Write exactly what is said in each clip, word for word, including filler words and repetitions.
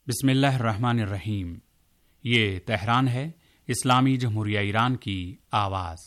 بسم اللہ الرحمن الرحیم۔ یہ تہران ہے، اسلامی جمہوریہ ایران کی آواز۔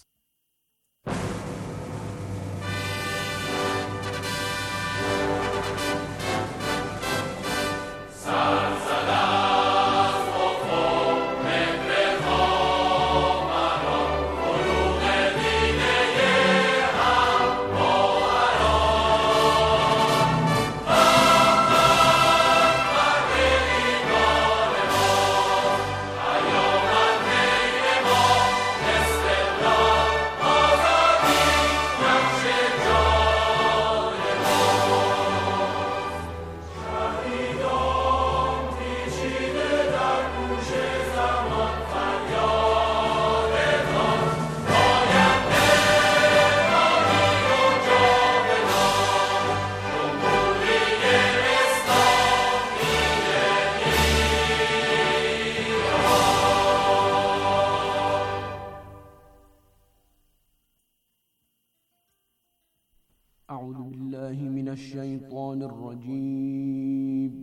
اعوذ باللہ من الشیطان الرجیم،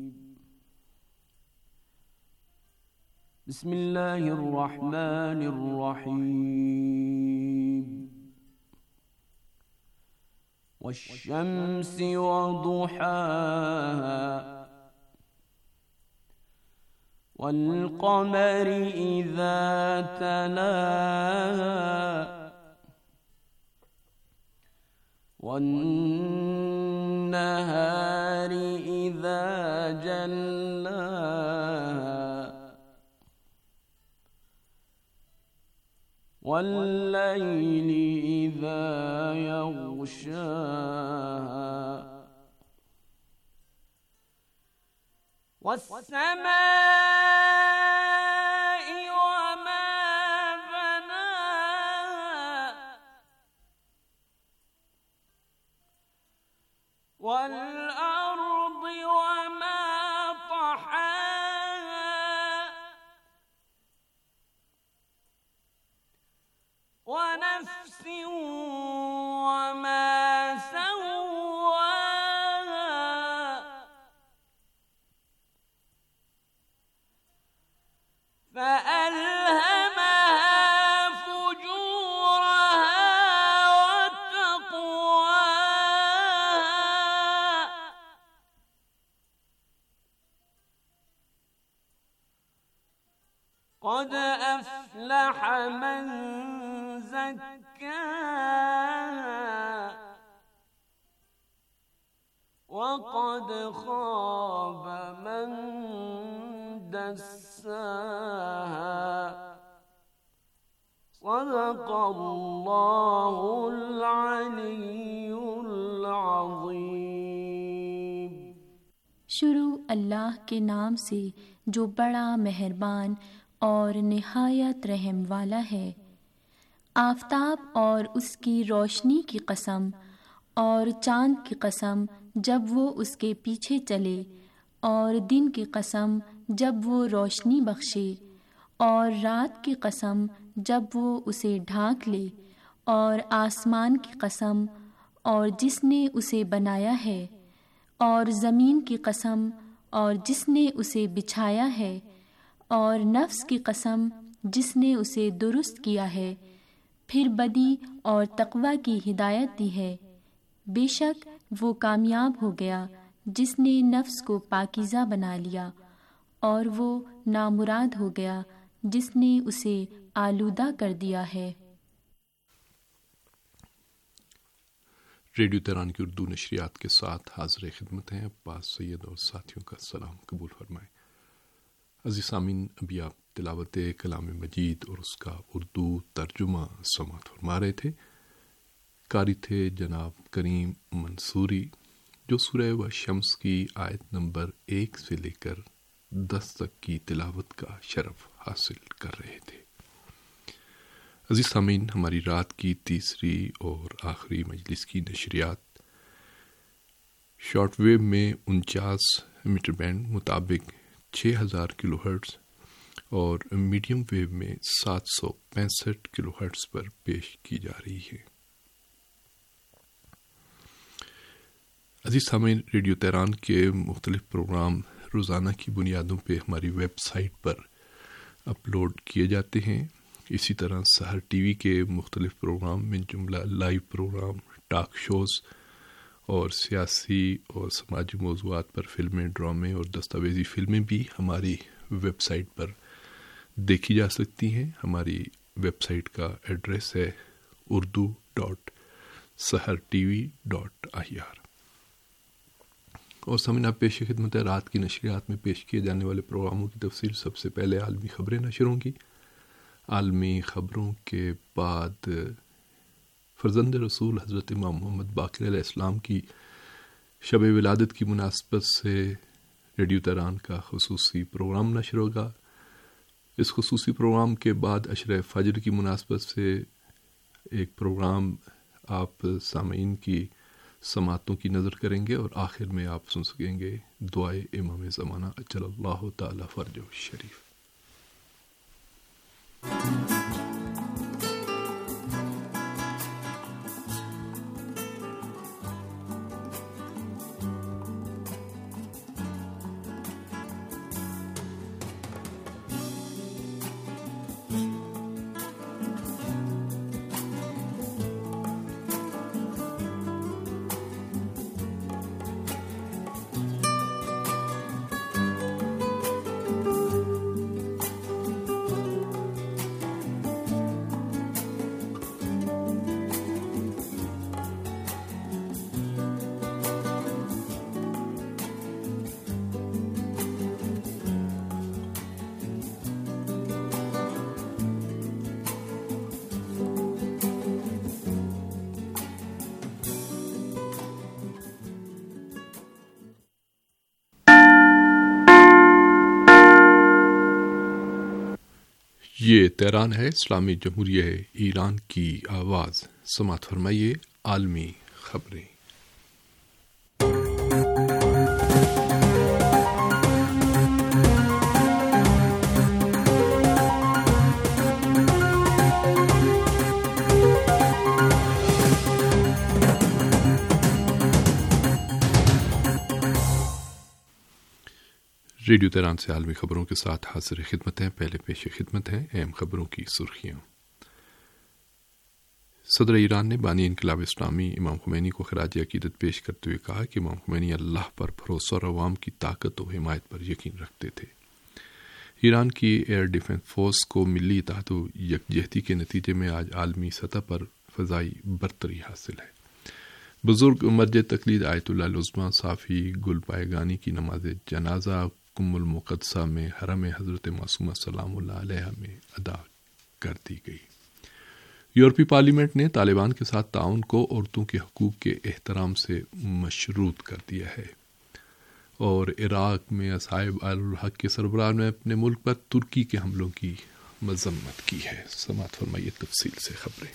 بسم اللہ الرحمن الرحیم۔ والشمس وضحاها والقمر اذا تلاها والنهار إذا جلاها والليل إذا يغشاها والسماء وما والأرض وما طحاها ونفس وما سواها فألهمها فجورها قد أفلح من زكاها وقد خاب من دساها صدق اللہ العلی العظیم۔ شروع اللہ کے نام سے جو بڑا مہربان اور نہایت رحم والا ہے۔ آفتاب اور اس کی روشنی کی قسم، اور چاند کی قسم جب وہ اس کے پیچھے چلے، اور دن کی قسم جب وہ روشنی بخشے، اور رات کی قسم جب وہ اسے ڈھانک لے، اور آسمان کی قسم اور جس نے اسے بنایا ہے، اور زمین کی قسم اور جس نے اسے بچھایا ہے، اور نفس کی قسم جس نے اسے درست کیا ہے، پھر بدی اور تقوی کی ہدایت دی ہے۔ بے شک وہ کامیاب ہو گیا جس نے نفس کو پاکیزہ بنا لیا، اور وہ نامراد ہو گیا جس نے اسے آلودہ کر دیا ہے۔ ریڈیو تہران کی اردو نشریات کے ساتھ حاضر خدمت ہیں عباس سید اور ساتھیوں کا سلام قبول فرمائیں۔ عزیز سامعین، ابھی آپ تلاوت کلام مجید اور اس کا اردو ترجمہ سماعت فرما رہے تھے۔ قاری تھے جناب کریم منصوری، جو سورہ والشمس کی آیت نمبر ایک سے لے کر دس تک کی تلاوت کا شرف حاصل کر رہے تھے۔ عزیز سامعین، ہماری رات کی تیسری اور آخری مجلس کی نشریات شارٹ ویو میں انچاس میٹر بینڈ مطابق چھ ہزار کلو ہرٹز اور میڈیم ویو میں سات سو پینسٹھ کلو ہرٹز پر پیش کی جا رہی ہے۔ عزیز سامعین، ریڈیو تہران کے مختلف پروگرام روزانہ کی بنیادوں پہ ہماری ویب سائٹ پر اپلوڈ کیے جاتے ہیں۔ اسی طرح سحر ٹی وی کے مختلف پروگرام میں جملہ لائیو پروگرام، ٹاک شوز اور سیاسی اور سماجی موضوعات پر فلمیں، ڈرامے اور دستاویزی فلمیں بھی ہماری ویب سائٹ پر دیکھی جا سکتی ہیں۔ ہماری ویب سائٹ کا ایڈریس ہے Urdu dot Sahar T V dot I R. اور سامعین، پیش خدمت ہے رات کی نشریات میں پیش کیے جانے والے پروگراموں کی تفصیل۔ سب سے پہلے عالمی خبریں نشر ہوں گی۔ عالمی خبروں کے بعد فرزند رسول حضرت امام محمد باقر علیہ السلام کی شب ولادت کی مناسبت سے ریڈیو تہران کا خصوصی پروگرام نشر ہوگا۔ اس خصوصی پروگرام کے بعد عشرہ فجر کی مناسبت سے ایک پروگرام آپ سامعین کی سماعتوں کی نظر کریں گے، اور آخر میں آپ سن سکیں گے دعائے امام زمانہ اجل اللہ تعالی فرجہ شریف۔ یہ تہران ہے، اسلامی جمہوریہ ایران کی آواز۔ سماعت فرمائیے عالمی خبریں۔ ریڈیو تہران سے عالمی خبروں کے ساتھ حاضر خدمت ہیں۔ پہلے پیش خدمت ہیں اہم خبروں کی سرخیاں۔ صدر ایران نے بانی انقلاب اسلامی امام خمینی کو خراج عقیدت پیش کرتے ہوئے کہا کہ امام خمینی اللہ پر بھروسہ اور عوام کی طاقت و حمایت پر یقین رکھتے تھے۔ ایران کی ایئر ڈیفنس فورس کو ملی اتحاد و یکجہتی کے نتیجے میں آج عالمی سطح پر فضائی برتری حاصل ہے۔ بزرگ مرج تقلید آیت اللہ العظمیٰ صافی گل پائگانی کی نماز جنازہ ام المقدسہ میں حرم حضرت معصومہ سلام اللہ علیہ میں ادا کر دی گئی۔ یورپی پارلیمنٹ نے طالبان کے ساتھ تعاون کو عورتوں کے حقوق کے احترام سے مشروط کر دیا ہے، اور عراق میں اصحاب الحق کے سربراہ نے اپنے ملک پر ترکی کے حملوں کی مذمت کی ہے۔ سماعت فرمائیے تفصیل سے خبریں۔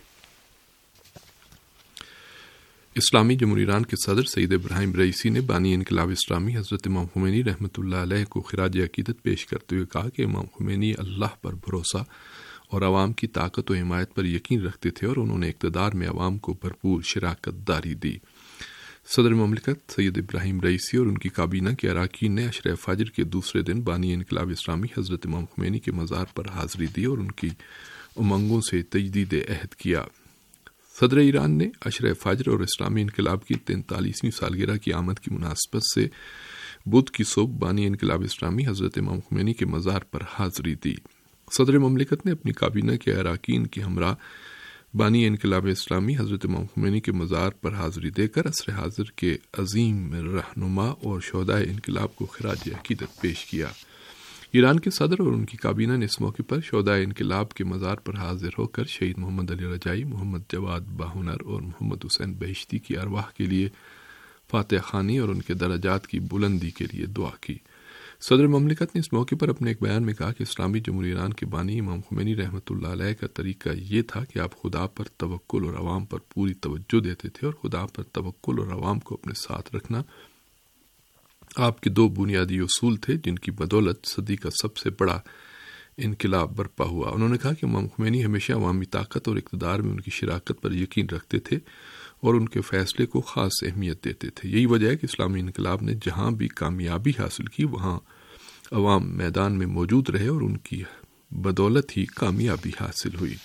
اسلامی جمہوریہ ایران کے صدر سید ابراہیم رئیسی نے بانی انقلاب اسلامی حضرت امام خمینی رحمۃ اللہ علیہ کو خراج عقیدت پیش کرتے ہوئے کہا کہ امام خمینی اللہ پر بھروسہ اور عوام کی طاقت و حمایت پر یقین رکھتے تھے، اور انہوں نے اقتدار میں عوام کو بھرپور شراکت داری دی۔ صدر مملکت سید ابراہیم رئیسی اور ان کی کابینہ کے اراکین نے عشرہ فجر کے دوسرے دن بانی انقلاب اسلامی حضرت امام خمینی کے مزار پر حاضری دی اور ان کی امنگوں سے تجدید عہد کیا۔ صدر ایران نے عشرہ فجر اور اسلامی انقلاب کی تینتالیسویں سالگرہ کی آمد کی مناسبت سے بدھ کی صبح بانی انقلاب اسلامی حضرت امام خمینی کے مزار پر حاضری دی۔ صدر مملکت نے اپنی کابینہ کے اراکین کے ہمراہ بانی انقلاب اسلامی حضرت امام خمینی کے مزار پر حاضری دے کر عصر حاضر کے عظیم رہنما اور شہدائے انقلاب کو خراج عقیدت پیش کیا۔ ایران کے صدر اور ان کی کابینہ نے اس موقع پر شہدائے انقلاب کے مزار پر حاضر ہو کر شہید محمد علی رجائی، محمد جواد باہنر اور محمد حسین بہشتی کی ارواح کے لیے فاتح خوانی اور ان کے درجات کی بلندی کے لیے دعا کی۔ صدر مملکت نے اس موقع پر اپنے ایک بیان میں کہا کہ اسلامی جمہوریہ ایران کے بانی امام خمینی رحمۃ اللہ علیہ کا طریقہ یہ تھا کہ آپ خدا پر توکل اور عوام پر پوری توجہ دیتے تھے، اور خدا پر توکل اور عوام کو اپنے ساتھ رکھنا آپ کے دو بنیادی اصول تھے جن کی بدولت صدی کا سب سے بڑا انقلاب برپا ہوا۔ انہوں نے کہا کہ امام خمینی ہمیشہ عوامی طاقت اور اقتدار میں ان کی شراکت پر یقین رکھتے تھے، اور ان کے فیصلے کو خاص اہمیت دیتے تھے۔ یہی وجہ ہے کہ اسلامی انقلاب نے جہاں بھی کامیابی حاصل کی وہاں عوام میدان میں موجود رہے اور ان کی بدولت ہی کامیابی حاصل ہوئی۔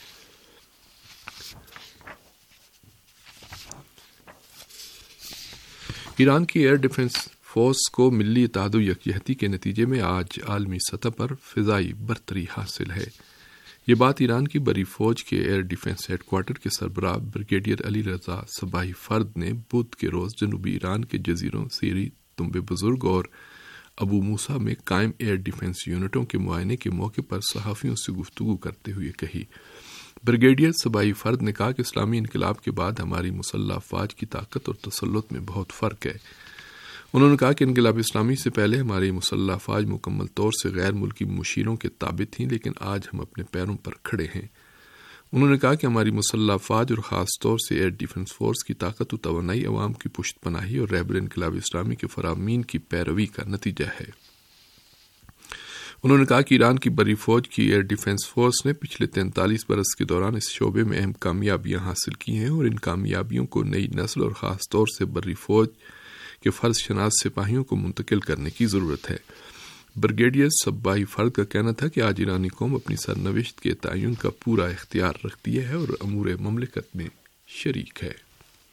ایران کی ایئر ڈیفنس فورس کو ملی اتحاد و یکجہتی کے نتیجے میں آج عالمی سطح پر فضائی برتری حاصل ہے۔ یہ بات ایران کی بری فوج کے ایئر ڈیفنس ہیڈ کوارٹر کے سربراہ بریگیڈیئر علی رضا صباحی فرد نے بدھ کے روز جنوبی ایران کے جزیروں سیری، تنبے بزرگ اور ابو موسیٰ میں قائم ایئر ڈیفنس یونٹوں کے معائنے کے موقع پر صحافیوں سے گفتگو کرتے ہوئے کہی۔ بریگیڈیئر صباحی فرد نے کہا کہ اسلامی انقلاب کے بعد ہماری مسلح افواج کی طاقت اور تسلط میں بہت فرق ہے۔ انہوں نے کہا کہ انقلاب اسلامی سے پہلے ہماری مسلح افواج مکمل طور سے غیر ملکی مشیروں کے تابع تھیں، لیکن آج ہم اپنے پیروں پر کھڑے ہیں۔ انہوں نے کہا کہ ہماری مسلح افواج اور خاص طور سے ایئر ڈیفنس فورس کی طاقت و توانائی عوام کی پشت پناہی اور رہبر انقلاب اسلامی کے فرامین کی پیروی کا نتیجہ ہے۔ انہوں نے کہا کہ ایران کی بری فوج کی ایئر ڈیفنس فورس نے پچھلے تینتالیس برس کے دوران اس شعبے میں اہم کامیابیاں حاصل کی ہیں اور ان کامیابیوں کو نئی نسل اور خاص طور سے بری فوج کے فرض شناس سپاہیوں کو منتقل کرنے کی ضرورت ہے۔ بریگیڈیئر صباحی فرد کا کہنا تھا کہ آج ایرانی قوم اپنی سرنوشت کے تعین کا پورا اختیار رکھتی ہے اور امور مملکت میں شریک ہے۔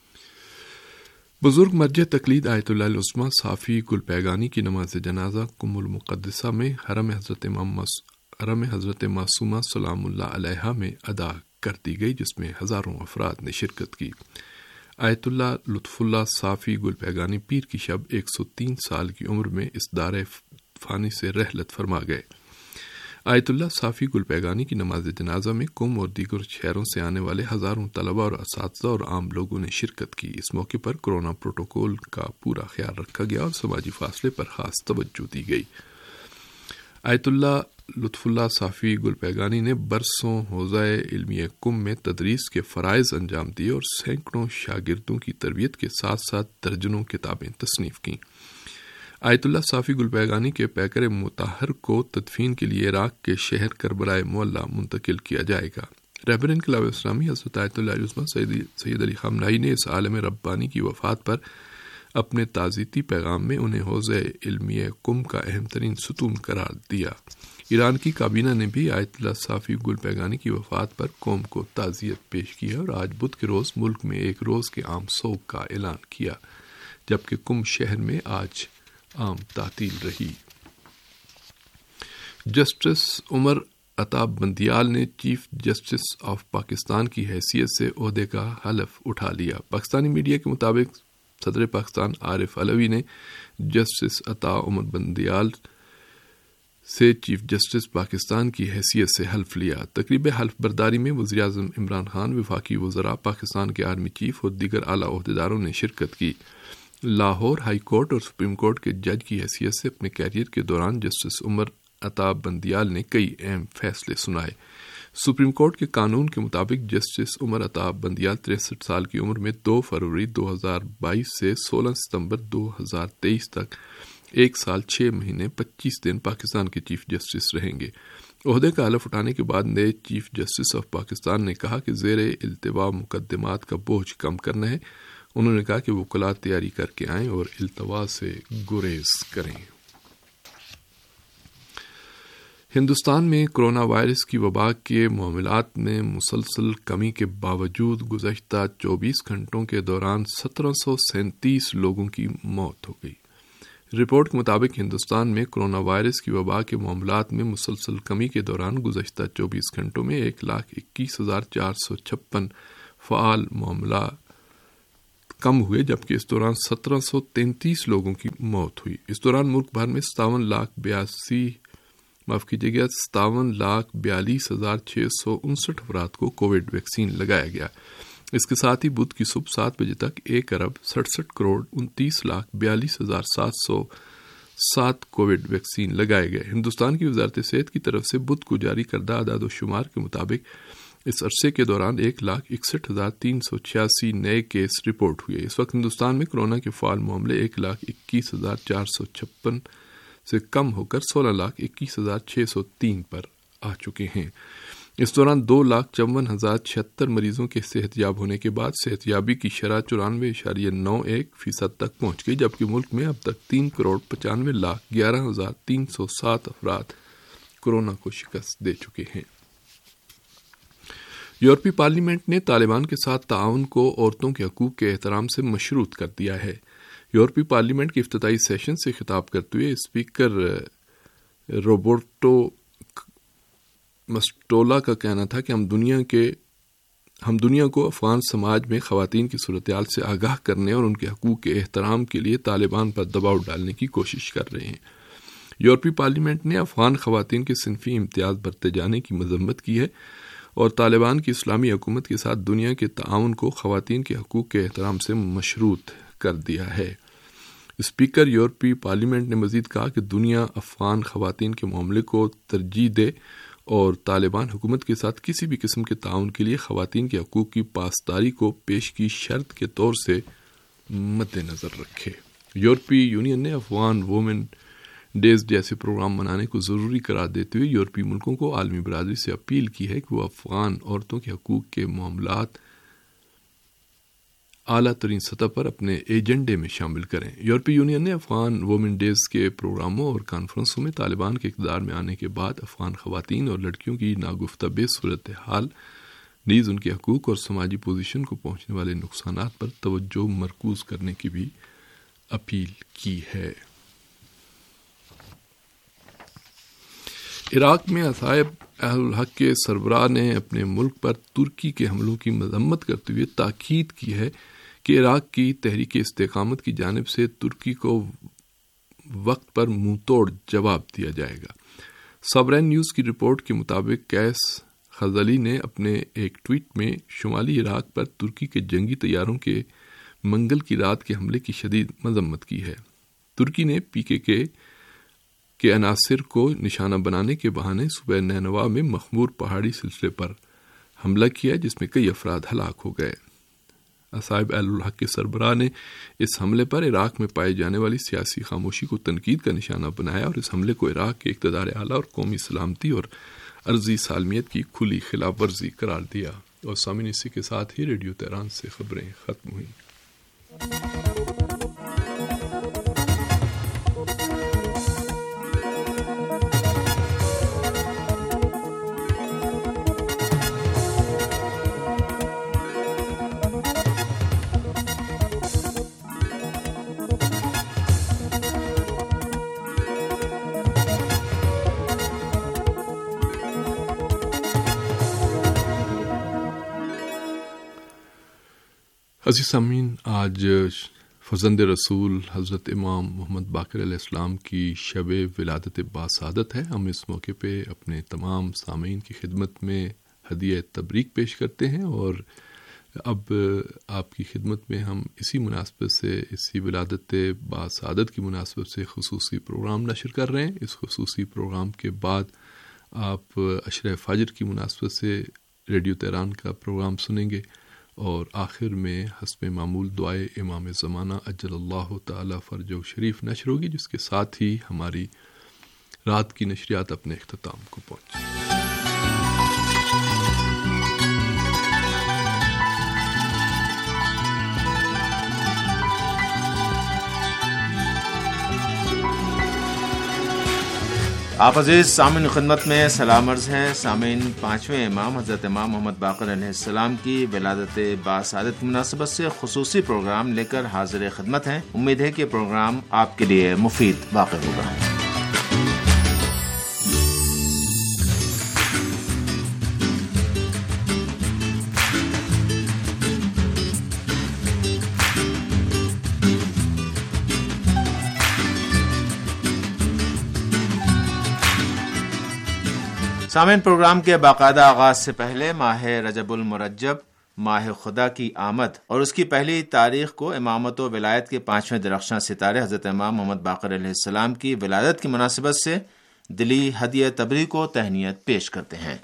بزرگ مرجع تقلید آیت اللہ العظمیٰ صافی گل پیگانی کی نماز جنازہ قم المقدسہ میں حرم حضرت حرم حضرت معصومہ سلام اللہ علیہا میں ادا کر دی گئی، جس میں ہزاروں افراد نے شرکت کی۔ آیت اللہ لطف اللہ صافی گل پیگانی پیر کی شب ایک سو تین سال کی عمر میں اس دار فانی سے رحلت فرما گئے۔ آیت اللہ صافی گل پیگانی کی نماز جنازہ میں قم اور دیگر شہروں سے آنے والے ہزاروں طلبہ اور اساتذہ اور عام لوگوں نے شرکت کی۔ اس موقع پر کورونا پروٹوکول کا پورا خیال رکھا گیا اور سماجی فاصلے پر خاص توجہ دی گئی۔ آیت اللہ لطف اللہ صافی گل پیگانی نے برسوں حوزہ علمیہ قم میں تدریس کے فرائض انجام دیے اور سینکڑوں شاگردوں کی تربیت کے ساتھ ساتھ درجنوں کتابیں تصنیف کیں۔ آیت اللہ صافی گل پیگانی کے پیکر مطہر کو تدفین کے لیے عراق کے شہر کربلا معلیٰ منتقل کیا جائے گا۔ رہبر انقلاب اسلامی حضرت آیت اللہ العظمیٰ سید علی خامنہئی نے اس عالم ربانی کی وفات پر اپنے تعزیتی پیغام میں انہیں حوزہ علمیہ قم کا اہم ترین ستون قرار دیا۔ ایران کی کابینہ نے بھی آیت اللہ صافی گل پیگانی کی وفات پر قوم کو تعزیت پیش کی اور آج بدھ کے روز ملک میں ایک روز کے عام سوگ کا اعلان کیا، جبکہ قم شہر میں آج عام تعطیل رہی۔ جسٹس عمر عطا بندیال نے چیف جسٹس آف پاکستان کی حیثیت سے عہدے کا حلف اٹھا لیا۔ پاکستانی میڈیا کے مطابق صدر پاکستان عارف علوی نے جسٹس عطا عمر بندیال سے چیف جسٹس پاکستان کی حیثیت سے حلف لیا۔ تقریب حلف برداری میں وزیراعظم عمران خان، وفاقی وزراء، پاکستان کے آرمی چیف اور دیگر اعلیٰ عہدیداروں نے شرکت کی۔ لاہور ہائی کورٹ اور سپریم کورٹ کے جج کی حیثیت سے اپنے کیریئر کے دوران جسٹس عمر عطا بندیال نے کئی اہم فیصلے سنائے۔ سپریم کورٹ کے قانون کے مطابق جسٹس عمر عطا بندیال تریسٹھ سال کی عمر میں دو فروری دو ہزار بائیس سے سولہ ستمبر دو ہزار تیئیس تک ایک سال چھ مہینے پچیس دن پاکستان کے چیف جسٹس رہیں گے۔ عہدے کا حلف اٹھانے کے بعد نئے چیف جسٹس آف پاکستان نے کہا کہ زیر التوا مقدمات کا بوجھ کم کرنا ہے۔ انہوں نے کہا کہ وکلاء تیاری کر کے آئیں اور التوا سے گریز کریں۔ ہندوستان میں کرونا وائرس کی وبا کے معاملات میں مسلسل کمی کے باوجود گزشتہ چوبیس گھنٹوں کے دوران سترہ سو سینتیس لوگوں کی موت ہو گئی۔ رپورٹ کے مطابق ہندوستان میں کرونا وائرس کی وبا کے معاملات میں مسلسل کمی کے دوران گزشتہ چوبیس گھنٹوں میں ایک لاکھ اکیس ہزار چار سو چھپن فعال معاملہ کم ہوئے، جبکہ اس دوران سترہ سو تینتیس لوگوں کی موت ہوئی۔ اس دوران ملک بھر میں ستاون لاکھ بیاسی معاف کیجیے گا ستاون لاکھ بیالیس ہزار چھ سو انسٹھ افراد کو کووڈ ویکسین لگایا گیا۔ اس کے ساتھ ہی بدھ کی صبح سات بجے تک ایک ارب سڑسٹھ کروڑ انتیس لاکھ بیالیس ہزار سات سو سات کووڈ ویکسین لگائے گئے۔ ہندوستان کی وزارت صحت کی طرف سے بدھ کو جاری کردہ اعداد و شمار کے مطابق اس عرصے کے دوران ایک لاکھ اکسٹھ ہزار تین سو چھیاسی نئے کیس رپورٹ ہوئے۔ اس وقت ہندوستان میں کورونا کے فعال معاملے ایک لاکھ اکیس ہزار چار سو چھپن سے کم ہو کر سولہ لاکھ اکیس ہزار چھ سو تین پر آ چکے ہیں۔ اس دوران دو لاکھ چون ہزار چھہتر مریضوں کے صحت یاب ہونے کے بعد صحت یابی کی شرح چورانوے اشاریہ نو ایک فیصد تک پہنچ گئی، جبکہ ملک میں اب تک تین کروڑ پچانوے لاکھ گیارہ ہزار تین سو سات افراد کورونا کو شکست دے چکے ہیں۔ یورپی پارلیمنٹ نے طالبان کے ساتھ تعاون کو عورتوں کے حقوق کے احترام سے مشروط کر دیا ہے۔ یورپی پارلیمنٹ کے افتتاحی سیشن سے خطاب کرتے ہوئے اسپیکر روبرٹو مسٹولا کا کہنا تھا کہ ہم دنیا کے ہم دنیا کو افغان سماج میں خواتین کی صورتحال سے آگاہ کرنے اور ان کے حقوق کے احترام کے لیے طالبان پر دباؤ ڈالنے کی کوشش کر رہے ہیں۔ یورپی پارلیمنٹ نے افغان خواتین کے صنفی امتیاز برتے جانے کی مذمت کی ہے اور طالبان کی اسلامی حکومت کے ساتھ دنیا کے تعاون کو خواتین کے حقوق کے احترام سے مشروط کر دیا ہے۔ اسپیکر یورپی پارلیمنٹ نے مزید کہا کہ دنیا افغان خواتین کے معاملے کو ترجیح دے اور طالبان حکومت کے ساتھ کسی بھی قسم کے تعاون کے لیے خواتین کے حقوق کی پاسداری کو پیش کی شرط کے طور سے مد نظر رکھے۔ یورپی یونین نے افغان وومن ڈیز جیسے پروگرام منانے کو ضروری قرار دیتے ہوئے یورپی ملکوں کو عالمی برادری سے اپیل کی ہے کہ وہ افغان عورتوں کے حقوق کے معاملات اعلیٰ ترین سطح پر اپنے ایجنڈے میں شامل کریں۔ یورپی یونین نے افغان وومن ڈیز کے پروگراموں اور کانفرنسوں میں طالبان کے اقتدار میں آنے کے بعد افغان خواتین اور لڑکیوں کی ناگفتہ بے صورتحال، نیز ان کے حقوق اور سماجی پوزیشن کو پہنچنے والے نقصانات پر توجہ مرکوز کرنے کی بھی اپیل کی ہے۔ عراق میں عصائب اہل الحق کے سربراہ نے اپنے ملک پر ترکی کے حملوں کی مذمت کرتے ہوئے تاکید کی ہے کہ عراق کی تحریک استقامت کی جانب سے ترکی کو وقت پر منہ توڑ جواب دیا جائے گا۔ سورین نیوز کی رپورٹ کے مطابق قیس خزلی نے اپنے ایک ٹویٹ میں شمالی عراق پر ترکی کے جنگی طیاروں کے منگل کی رات کے حملے کی شدید مذمت کی ہے۔ ترکی نے پی کے کے کے عناصر کو نشانہ بنانے کے بہانے صوبہ نینوا میں مخمور پہاڑی سلسلے پر حملہ کیا جس میں کئی افراد ہلاک ہو گئے۔ عصائب اہل الحق کے سربراہ نے اس حملے پر عراق میں پائی جانے والی سیاسی خاموشی کو تنقید کا نشانہ بنایا اور اس حملے کو عراق کے اقتدار اعلیٰ اور قومی سلامتی اور ارضی سالمیت کی کھلی خلاف ورزی قرار دیا۔ اور سامعین، اسی کے ساتھ ہی ریڈیو تہران سے خبریں ختم ہوئیں۔ عزیز سامعین، آج فرزند رسول حضرت امام محمد باقر علیہ السلام کی شب ولادت باسعادت ہے۔ ہم اس موقع پہ اپنے تمام سامعین کی خدمت میں ہدیہ تبریک پیش کرتے ہیں اور اب آپ کی خدمت میں ہم اسی مناسبت سے اسی ولادت باسعادت کی مناسبت سے خصوصی پروگرام نشر کر رہے ہیں۔ اس خصوصی پروگرام کے بعد آپ عشرہ فجر کی مناسبت سے ریڈیو تہران کا پروگرام سنیں گے اور آخر میں حسب معمول دعائے امام زمانہ اجل اللہ تعالی فرجہ شریف نشر ہوگی، جس کے ساتھ ہی ہماری رات کی نشریات اپنے اختتام کو پہنچی۔ آپ عزیز سامعین خدمت میں سلام عرض ہے۔ سامعین، پانچویں امام حضرت امام محمد باقر علیہ السلام کی ولادت باسعادت کی مناسبت سے خصوصی پروگرام لے کر حاضر خدمت ہیں۔ امید ہے کہ پروگرام آپ کے لیے مفید واقع ہوگا۔ سامعین، پروگرام کے باقاعدہ آغاز سے پہلے ماہ رجب المرجب، ماہ خدا کی آمد اور اس کی پہلی تاریخ کو امامت و ولایت کے پانچویں درخشاں ستارے حضرت امام محمد باقر علیہ السلام کی ولادت کی مناسبت سے دلی ہدیہ تبریک و تہنیت پیش کرتے ہیں۔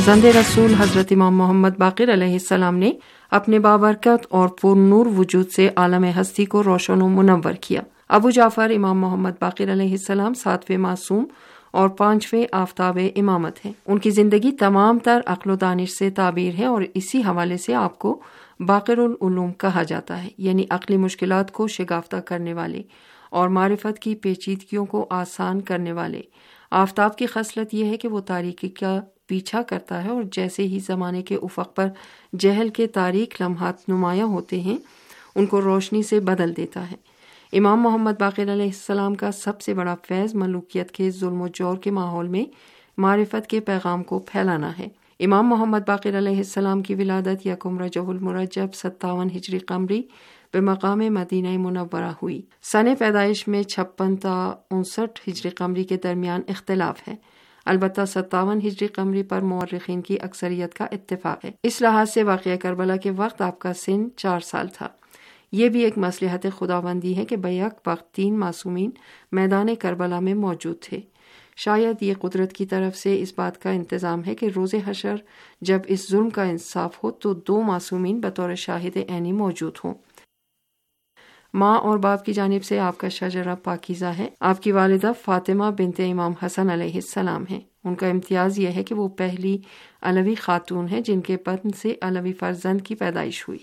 فرزند رسول حضرت امام محمد باقر علیہ السلام نے اپنے بابرکت اور پر نور وجود سے عالم ہستی کو روشن و منور کیا۔ ابو جعفر امام محمد باقر علیہ السلام ساتویں معصوم اور پانچویں آفتاب امامت ہیں۔ ان کی زندگی تمام تر عقل و دانش سے تعبیر ہے اور اسی حوالے سے آپ کو باقر العلوم کہا جاتا ہے، یعنی عقلی مشکلات کو شگافتہ کرنے والے اور معرفت کی پیچیدگیوں کو آسان کرنے والے۔ آفتاب کی خصلت یہ ہے کہ وہ تاریکی کا پیچھا کرتا ہے اور جیسے ہی زمانے کے افق پر جہل کے تاریک لمحات نمایاں ہوتے ہیں ان کو روشنی سے بدل دیتا ہے۔ امام محمد باقر علیہ السلام کا سب سے بڑا فیض ملوکیت کے ظلم و جور کے ماحول میں معرفت کے پیغام کو پھیلانا ہے۔ امام محمد باقر علیہ السلام کی ولادت یکم رجب المرجب ستاون ہجری قمری بمقام مدینہ منورہ ہوئی۔ سن پیدائش میں چھپن تا انسٹھ ہجری قمری کے درمیان اختلاف ہے، البتہ ستاون ہجری قمری پر مورخین کی اکثریت کا اتفاق ہے۔ اس لحاظ سے واقعہ کربلا کے وقت آپ کا سن چار سال تھا۔ یہ بھی ایک مصلحت خداوندی ہے کہ بیک وقت تین معصومین میدان کربلا میں موجود تھے۔ شاید یہ قدرت کی طرف سے اس بات کا انتظام ہے کہ روز حشر جب اس ظلم کا انصاف ہو تو دو معصومین بطور شاہد عینی موجود ہوں۔ ماں اور باپ کی جانب سے آپ کا شجرہ پاکیزہ ہے۔ آپ کی والدہ فاطمہ بنت امام حسن علیہ السلام ہیں۔ ان کا امتیاز یہ ہے کہ وہ پہلی علوی خاتون ہیں جن کے بدن سے علوی فرزند کی پیدائش ہوئی۔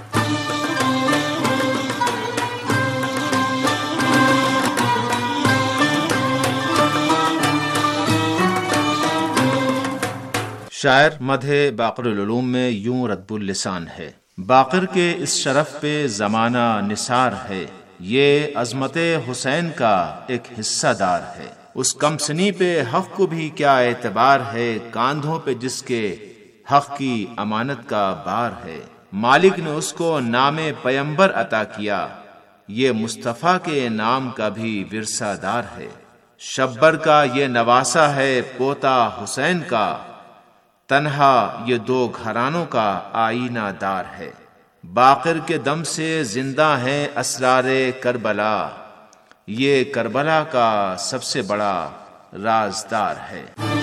شاعر مدح باقر العلوم میں یوں رتب اللسان ہے: باقر کے اس شرف پہ زمانہ نثار ہے، یہ عظمت حسین کا ایک حصہ دار ہے۔ اس کم سنی پہ حق کو بھی کیا اعتبار ہے، کاندھوں پہ جس کے حق کی امانت کا بار ہے۔ مالک نے اس کو نام پیمبر عطا کیا، یہ مصطفیٰ کے نام کا بھی ورثہ دار ہے۔ شبر کا یہ نواسا ہے پوتا حسین کا، تنہا یہ دو گھرانوں کا آئینہ دار ہے۔ باقر کے دم سے زندہ ہیں اسرار کربلا، یہ کربلا کا سب سے بڑا رازدار ہے۔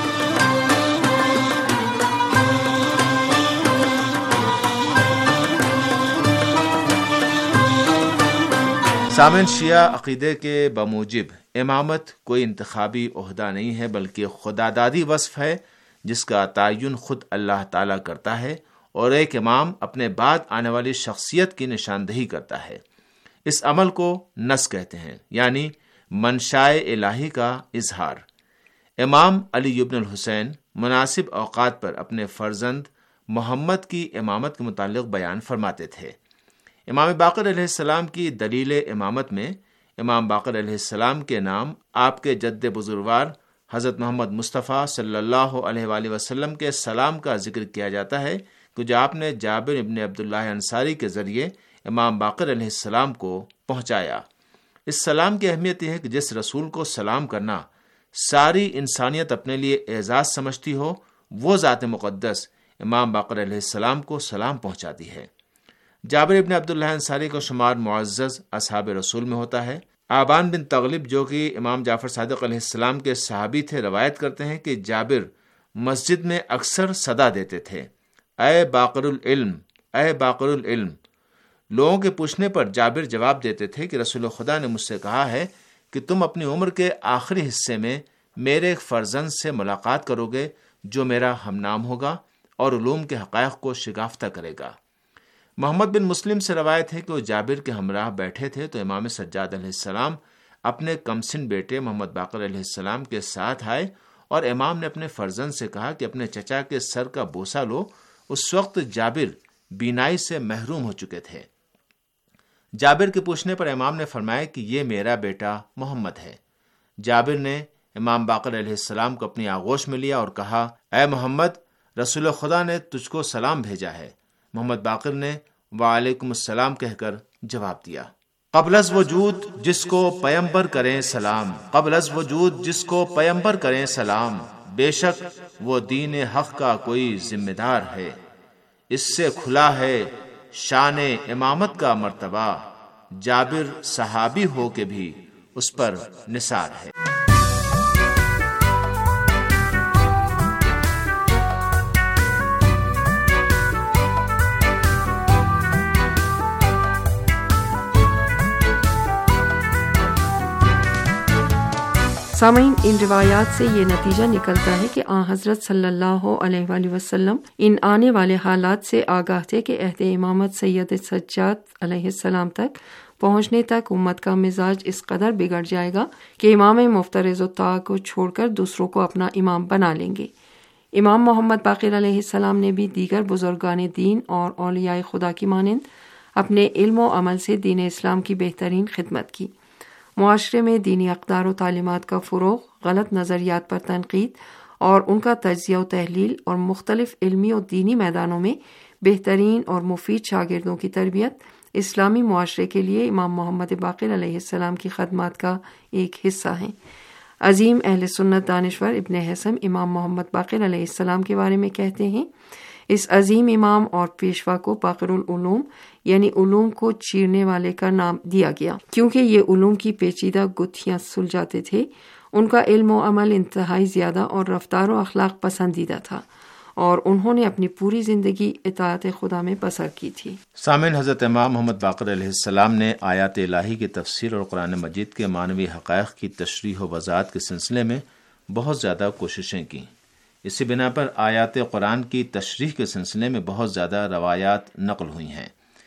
سامعین، شیعہ عقیدے کے بموجب امامت کوئی انتخابی عہدہ نہیں ہے بلکہ خدادادی وصف ہے جس کا تعین خود اللہ تعالیٰ کرتا ہے، اور ایک امام اپنے بعد آنے والی شخصیت کی نشاندہی کرتا ہے۔ اس عمل کو نص کہتے ہیں، یعنی منشائے الہی کا اظہار۔ امام علی ابن الحسین مناسب اوقات پر اپنے فرزند محمد کی امامت کے متعلق بیان فرماتے تھے۔ امام باقر علیہ السلام کی دلیل امامت میں امام باقر علیہ السلام کے نام آپ کے جد بزرگوار حضرت محمد مصطفیٰ صلی اللہ علیہ وآلہ وسلم کے سلام کا ذکر کیا جاتا ہے کہ جو آپ نے جابر ابن عبداللہ انصاری کے ذریعے امام باقر علیہ السلام کو پہنچایا۔ اس سلام کی اہمیت یہ ہے کہ جس رسول کو سلام کرنا ساری انسانیت اپنے لیے اعزاز سمجھتی ہو، وہ ذات مقدس امام باقر علیہ السلام کو سلام پہنچاتی ہے۔ جابر ابن عبداللہ انصاری کا شمار معزز اصحاب رسول میں ہوتا ہے۔ آبان بن تغلب جو کہ امام جعفر صادق علیہ السلام کے صحابی تھے روایت کرتے ہیں کہ جابر مسجد میں اکثر صدا دیتے تھے: اے باقر العلم، اے باقر العلم۔ لوگوں کے پوچھنے پر جابر جواب دیتے تھے کہ رسول خدا نے مجھ سے کہا ہے کہ تم اپنی عمر کے آخری حصے میں میرے ایک فرزند سے ملاقات کرو گے جو میرا ہم نام ہوگا اور علوم کے حقائق کو شگافتہ کرے گا۔ محمد بن مسلم سے روایت ہے کہ وہ جابر کے ہمراہ بیٹھے تھے تو امام سجاد علیہ السلام اپنے کمسن بیٹے محمد باقر علیہ السلام کے ساتھ آئے اور امام نے اپنے فرزند سے کہا کہ اپنے چچا کے سر کا بوسہ لو۔ اس وقت جابر بینائی سے محروم ہو چکے تھے۔ جابر کے پوچھنے پر امام نے فرمایا کہ یہ میرا بیٹا محمد ہے۔ جابر نے امام باقر علیہ السلام کو اپنی آغوش میں لیا اور کہا: اے محمد، رسول خدا نے تجھ کو سلام بھیجا ہے۔ محمد باقر نے وعلیکم السلام کہہ کر جواب دیا۔ قبل از وجود جس کو پیمبر کریں سلام، قبل از وجود جس کو پیمبر کریں سلام، بے شک وہ دین حق کا کوئی ذمہ دار ہے۔ اس سے کھلا ہے شان امامت کا مرتبہ، جابر صحابی ہو کے بھی اس پر نثار ہے۔ سامعین، ان روایات سے یہ نتیجہ نکلتا ہے کہ آن حضرت صلی اللہ علیہ وآلہ وسلم ان آنے والے حالات سے آگاہ تھے کہ عہد امامت سید سجاد علیہ السلام تک پہنچنے تک امت کا مزاج اس قدر بگڑ جائے گا کہ امام مفترض الطاعہ کو چھوڑ کر دوسروں کو اپنا امام بنا لیں گے۔ امام محمد باقر علیہ السلام نے بھی دیگر بزرگان دین اور اولیاء خدا کی مانند اپنے علم و عمل سے دین اسلام کی بہترین خدمت کی۔ معاشرے میں دینی اقدار و تعلیمات کا فروغ، غلط نظریات پر تنقید اور ان کا تجزیہ و تحلیل، اور مختلف علمی و دینی میدانوں میں بہترین اور مفید شاگردوں کی تربیت اسلامی معاشرے کے لیے امام محمد باقر علیہ السلام کی خدمات کا ایک حصہ ہیں۔ عظیم اہل سنت دانشور ابن حسم امام محمد باقر علیہ السلام کے بارے میں کہتے ہیں، اس عظیم امام اور پیشوا کو باقر العلوم یعنی علوم کو چیرنے والے کا نام دیا گیا، کیونکہ یہ علوم کی پیچیدہ گتھیاں سلجھاتے تھے۔ ان کا علم و عمل انتہائی زیادہ اور رفتار و اخلاق پسندیدہ تھا، اور انہوں نے اپنی پوری زندگی اطاعت خدا میں بسر کی تھی۔ سامعین، حضرت امام محمد باقر علیہ السلام نے آیات الہی کی تفسیر اور قرآن مجید کے معنوی حقائق کی تشریح و وضاحت کے سلسلے میں بہت زیادہ کوششیں کیں۔ اسی بنا پر آیات قرآن کی تشریح کے سلسلے میں بہت زیادہ روایات نقل ہوئی ہیں۔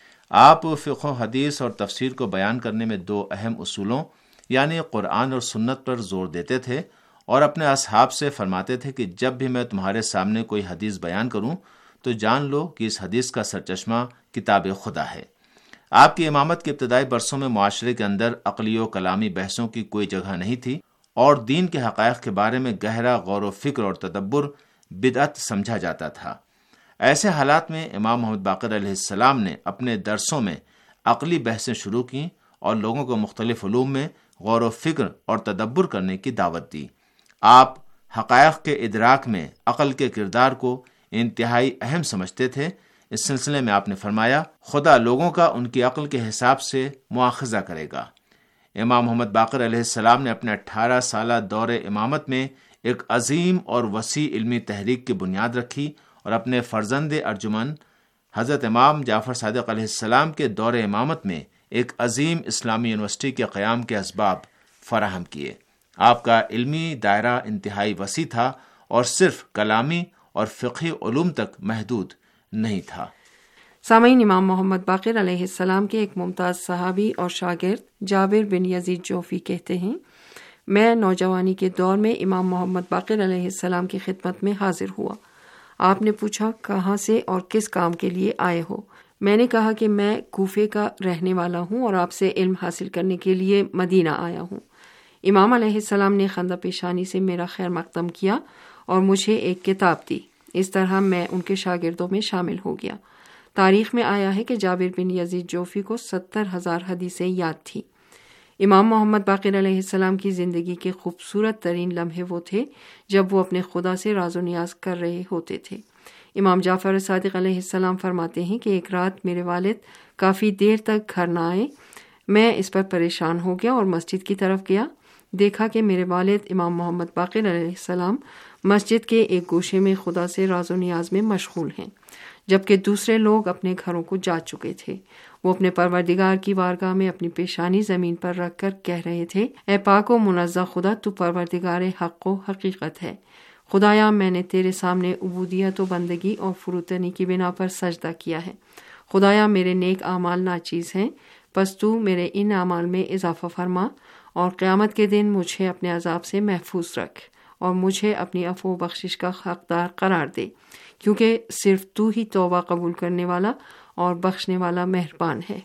آپ فقہ و حدیث اور تفسیر کو بیان کرنے میں دو اہم اصولوں یعنی قرآن اور سنت پر زور دیتے تھے، اور اپنے اصحاب سے فرماتے تھے کہ جب بھی میں تمہارے سامنے کوئی حدیث بیان کروں تو جان لو کہ اس حدیث کا سرچشمہ کتاب خدا ہے۔ آپ کی امامت کے ابتدائی برسوں میں معاشرے کے اندر عقلی و کلامی بحثوں کی کوئی جگہ نہیں تھی، اور دین کے حقائق کے بارے میں گہرا غور و فکر اور تدبر بدعت سمجھا جاتا تھا۔ ایسے حالات میں امام محمد باقر علیہ السلام نے اپنے درسوں میں عقلی بحثیں شروع کیں اور لوگوں کو مختلف علوم میں غور و فکر اور تدبر کرنے کی دعوت دی۔ آپ حقائق کے ادراک میں عقل کے کردار کو انتہائی اہم سمجھتے تھے۔ اس سلسلے میں آپ نے فرمایا، خدا لوگوں کا ان کی عقل کے حساب سے مواخذہ کرے گا۔ امام محمد باقر علیہ السلام نے اپنے اٹھارہ سالہ دور امامت میں ایک عظیم اور وسیع علمی تحریک کی بنیاد رکھی، اور اپنے فرزند ارجمن حضرت امام جعفر صادق علیہ السلام کے دور امامت میں ایک عظیم اسلامی یونیورسٹی کے قیام کے اسباب فراہم کیے۔ آپ کا علمی دائرہ انتہائی وسیع تھا اور صرف کلامی اور فقہی علوم تک محدود نہیں تھا۔ سامعین، امام محمد باقر علیہ السلام کے ایک ممتاز صحابی اور شاگرد جابر بن یزید جوفی کہتے ہیں، میں نوجوانی کے دور میں امام محمد باقر علیہ السلام کی خدمت میں حاضر ہوا۔ آپ نے پوچھا کہاں سے اور کس کام کے لیے آئے ہو؟ میں نے کہا کہ میں کوفے کا رہنے والا ہوں اور آپ سے علم حاصل کرنے کے لیے مدینہ آیا ہوں۔ امام علیہ السلام نے خندہ پیشانی سے میرا خیر مقدم کیا اور مجھے ایک کتاب دی۔ اس طرح میں ان کے شاگردوں میں شامل ہو گیا۔ تاریخ میں آیا ہے کہ جابر بن یزید جوفی کو ستر ہزار حدیثیں یاد تھی۔ امام محمد باقر علیہ السلام کی زندگی کے خوبصورت ترین لمحے وہ تھے جب وہ اپنے خدا سے راز و نیاز کر رہے ہوتے تھے۔ امام جعفر صادق علیہ السلام فرماتے ہیں کہ ایک رات میرے والد کافی دیر تک گھر نہ آئے۔ میں اس پر پریشان ہو گیا اور مسجد کی طرف گیا۔ دیکھا کہ میرے والد امام محمد باقر علیہ السلام مسجد کے ایک گوشے میں خدا سے راز و نیاز میں مشغول ہیں، جبکہ دوسرے لوگ اپنے گھروں کو جا چکے تھے۔ وہ اپنے پروردگار کی بارگاہ میں اپنی پیشانی زمین پر رکھ کر کہہ رہے تھے، اے پاک و منزہ خدا، تو پروردگار حق و حقیقت ہے۔ خدایا، میں نے تیرے سامنے عبودیت و بندگی اور فروتنی کی بنا پر سجدہ کیا ہے۔ خدایا، میرے نیک اعمال ناچیز ہیں، پس تو میرے ان اعمال میں اضافہ فرما اور قیامت کے دن مجھے اپنے عذاب سے محفوظ رکھ اور مجھے اپنی عفو و بخشش کا حقدار قرار دے، کیونکہ صرف تو ہی توبہ قبول کرنے والا اور بخشنے والا مہربان ہے۔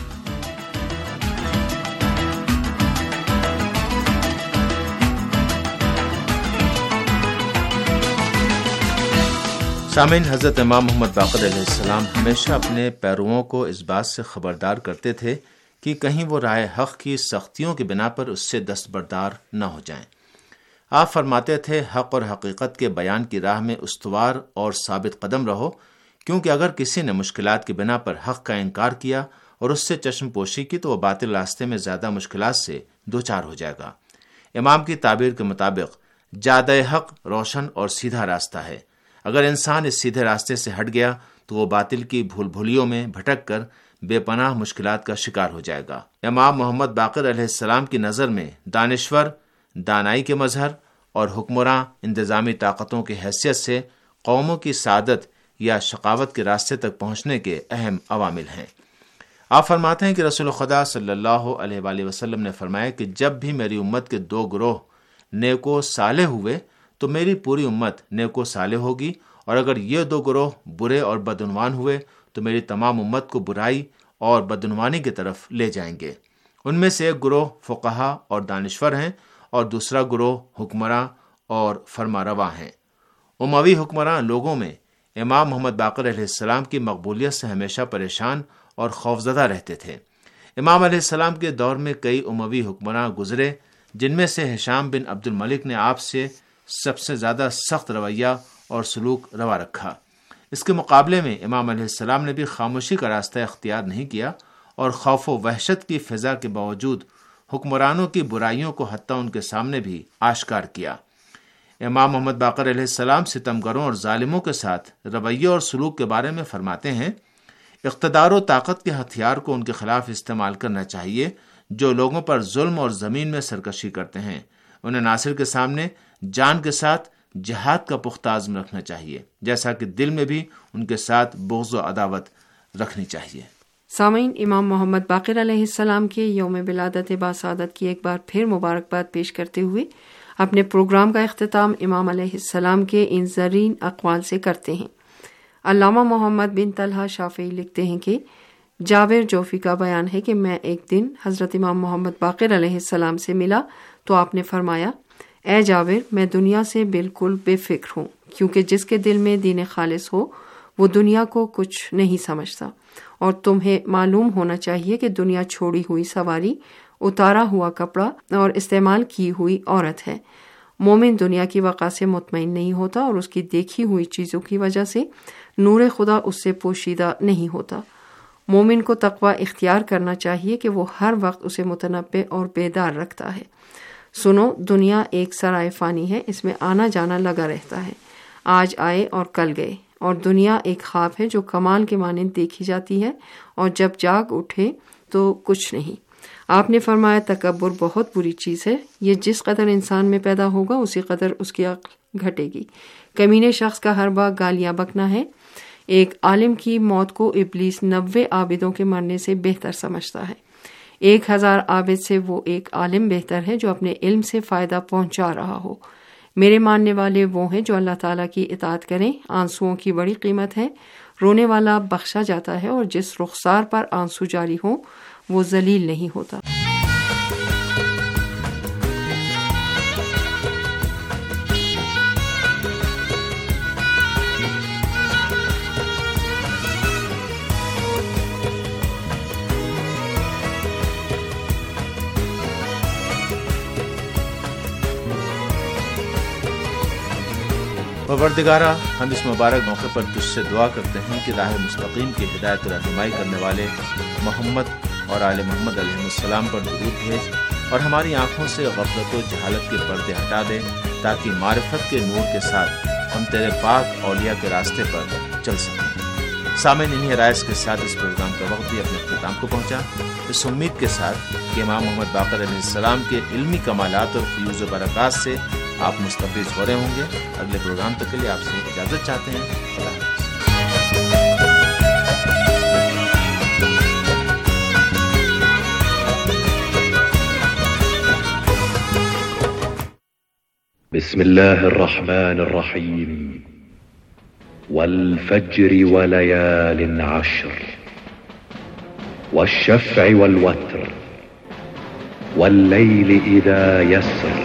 سامعین، حضرت امام محمد باقر علیہ السلام ہمیشہ اپنے پیرووں کو اس بات سے خبردار کرتے تھے کہ کہیں وہ راہ حق کی سختیوں کی بنا پر اس سے دستبردار نہ ہو جائیں۔ آپ فرماتے تھے، حق اور حقیقت کے بیان کی راہ میں استوار اور ثابت قدم رہو، کیونکہ اگر کسی نے مشکلات کی بنا پر حق کا انکار کیا اور اس سے چشم پوشی کی تو وہ باطل راستے میں زیادہ مشکلات سے دوچار ہو جائے گا۔ امام کی تعبیر کے مطابق جادہ حق روشن اور سیدھا راستہ ہے۔ اگر انسان اس سیدھے راستے سے ہٹ گیا تو وہ باطل کی بھول بھولیوں میں بھٹک کر بے پناہ مشکلات کا شکار ہو جائے گا۔ امام محمد باقر علیہ السلام کی نظر میں دانشور دانائی کے مظہر اور حکمراں انتظامی طاقتوں کی حیثیت سے قوموں کی سعادت یا شقاوت کے راستے تک پہنچنے کے اہم عوامل ہیں۔ آپ فرماتے ہیں کہ رسول خدا صلی اللہ علیہ وآلہ وسلم نے فرمایا کہ جب بھی میری امت کے دو گروہ نیک و صالح ہوئے تو میری پوری امت نیک و صالح ہوگی، اور اگر یہ دو گروہ برے اور بدعنوان ہوئے تو میری تمام امت کو برائی اور بدعنوانی کی طرف لے جائیں گے۔ ان میں سے ایک گروہ فقہا اور دانشور ہیں اور دوسرا گروہ حکمراں اور فرما روا ہیں۔ اموی حکمراں لوگوں میں امام محمد باقر علیہ السلام کی مقبولیت سے ہمیشہ پریشان اور خوفزدہ رہتے تھے۔ امام علیہ السلام کے دور میں کئی اموی حکمراں گزرے، جن میں سے ہشام بن عبد الملک نے آپ سے سب سے زیادہ سخت رویہ اور سلوک روا رکھا۔ اس کے مقابلے میں امام علیہ السلام نے بھی خاموشی کا راستہ اختیار نہیں کیا اور خوف و وحشت کی فضا کے باوجود حکمرانوں کی برائیوں کو حتیٰ ان کے سامنے بھی آشکار کیا۔ امام محمد باقر علیہ السلام ستمگروں اور ظالموں کے ساتھ رویے اور سلوک کے بارے میں فرماتے ہیں، اقتدار و طاقت کے ہتھیار کو ان کے خلاف استعمال کرنا چاہیے جو لوگوں پر ظلم اور زمین میں سرکشی کرتے ہیں۔ انہیں ناصر کے سامنے جان کے ساتھ جہاد کا پختہ عزم رکھنا چاہیے، جیسا کہ دل میں بھی ان کے ساتھ بغض و عداوت رکھنی چاہیے۔ سامعین، امام محمد باقر علیہ السلام کے یوم ولادت باسعادت کی ایک بار پھر مبارکباد پیش کرتے ہوئے اپنے پروگرام کا اختتام امام علیہ السلام کے ان زرین اقوال سے کرتے ہیں۔ علامہ محمد بن طلحہ شافعی لکھتے ہیں کہ جابر جوفی کا بیان ہے کہ میں ایک دن حضرت امام محمد باقر علیہ السلام سے ملا تو آپ نے فرمایا، اے جابر، میں دنیا سے بالکل بے فکر ہوں، کیونکہ جس کے دل میں دین خالص ہو وہ دنیا کو کچھ نہیں سمجھتا، اور تمہیں معلوم ہونا چاہیے کہ دنیا چھوڑی ہوئی سواری، اتارا ہوا کپڑا اور استعمال کی ہوئی عورت ہے۔ مومن دنیا کی وقع سے مطمئن نہیں ہوتا اور اس کی دیکھی ہوئی چیزوں کی وجہ سے نور خدا اس سے پوشیدہ نہیں ہوتا۔ مومن کو تقوی اختیار کرنا چاہیے کہ وہ ہر وقت اسے متنبہ اور بیدار رکھتا ہے۔ سنو، دنیا ایک سرائے فانی ہے، اس میں آنا جانا لگا رہتا ہے، آج آئے اور کل گئے، اور دنیا ایک خواب ہے جو کمال کے مانند دیکھی جاتی ہے اور جب جاگ اٹھے تو کچھ نہیں۔ آپ نے فرمایا، تکبر بہت بری چیز ہے، یہ جس قدر انسان میں پیدا ہوگا اسی قدر اس کی عقل گھٹے گی۔ کمینے شخص کا ہر باغ گالیاں بکنا ہے۔ ایک عالم کی موت کو ابلیس نوے عابدوں کے مرنے سے بہتر سمجھتا ہے۔ ایک ہزار عابد سے وہ ایک عالم بہتر ہے جو اپنے علم سے فائدہ پہنچا رہا ہو۔ میرے ماننے والے وہ ہیں جو اللہ تعالیٰ کی اطاعت کریں۔ آنسوؤں کی بڑی قیمت ہے، رونے والا بخشا جاتا ہے، اور جس رخسار پر آنسو جاری ہوں وہ ذلیل نہیں ہوتا۔ پروردگارہ، ہم اس مبارک موقع پر تجھ سے دعا کرتے ہیں کہ راہ مستقیم کی ہدایت و رہنمائی کرنے والے محمد اور آل محمد علیہ السلام پر درود بھیج اور ہماری آنکھوں سے غفلت و جہالت کے پردے ہٹا دے، تاکہ معرفت کے نور کے ساتھ ہم تیرے پاک اولیاء کے راستے پر چل سکیں۔ سامعین، انہی رائز کے ساتھ اس پروگرام کا وقت بھی اپنے اختتام کو پہنچا، اس امید کے ساتھ کہ امام محمد باقر علیہ السلام کے علمی کمالات اور فیوز و برکات سے آپ مستفیض ہو رہے ہوں گے۔ اگلے پروگرام تک کے لیے آپ سے اجازت چاہتے ہیں۔ خدا حافظ۔ بسم الله الرحمن الرحيم والفجر وليال عشر والشفع والوتر والليل إذا يسر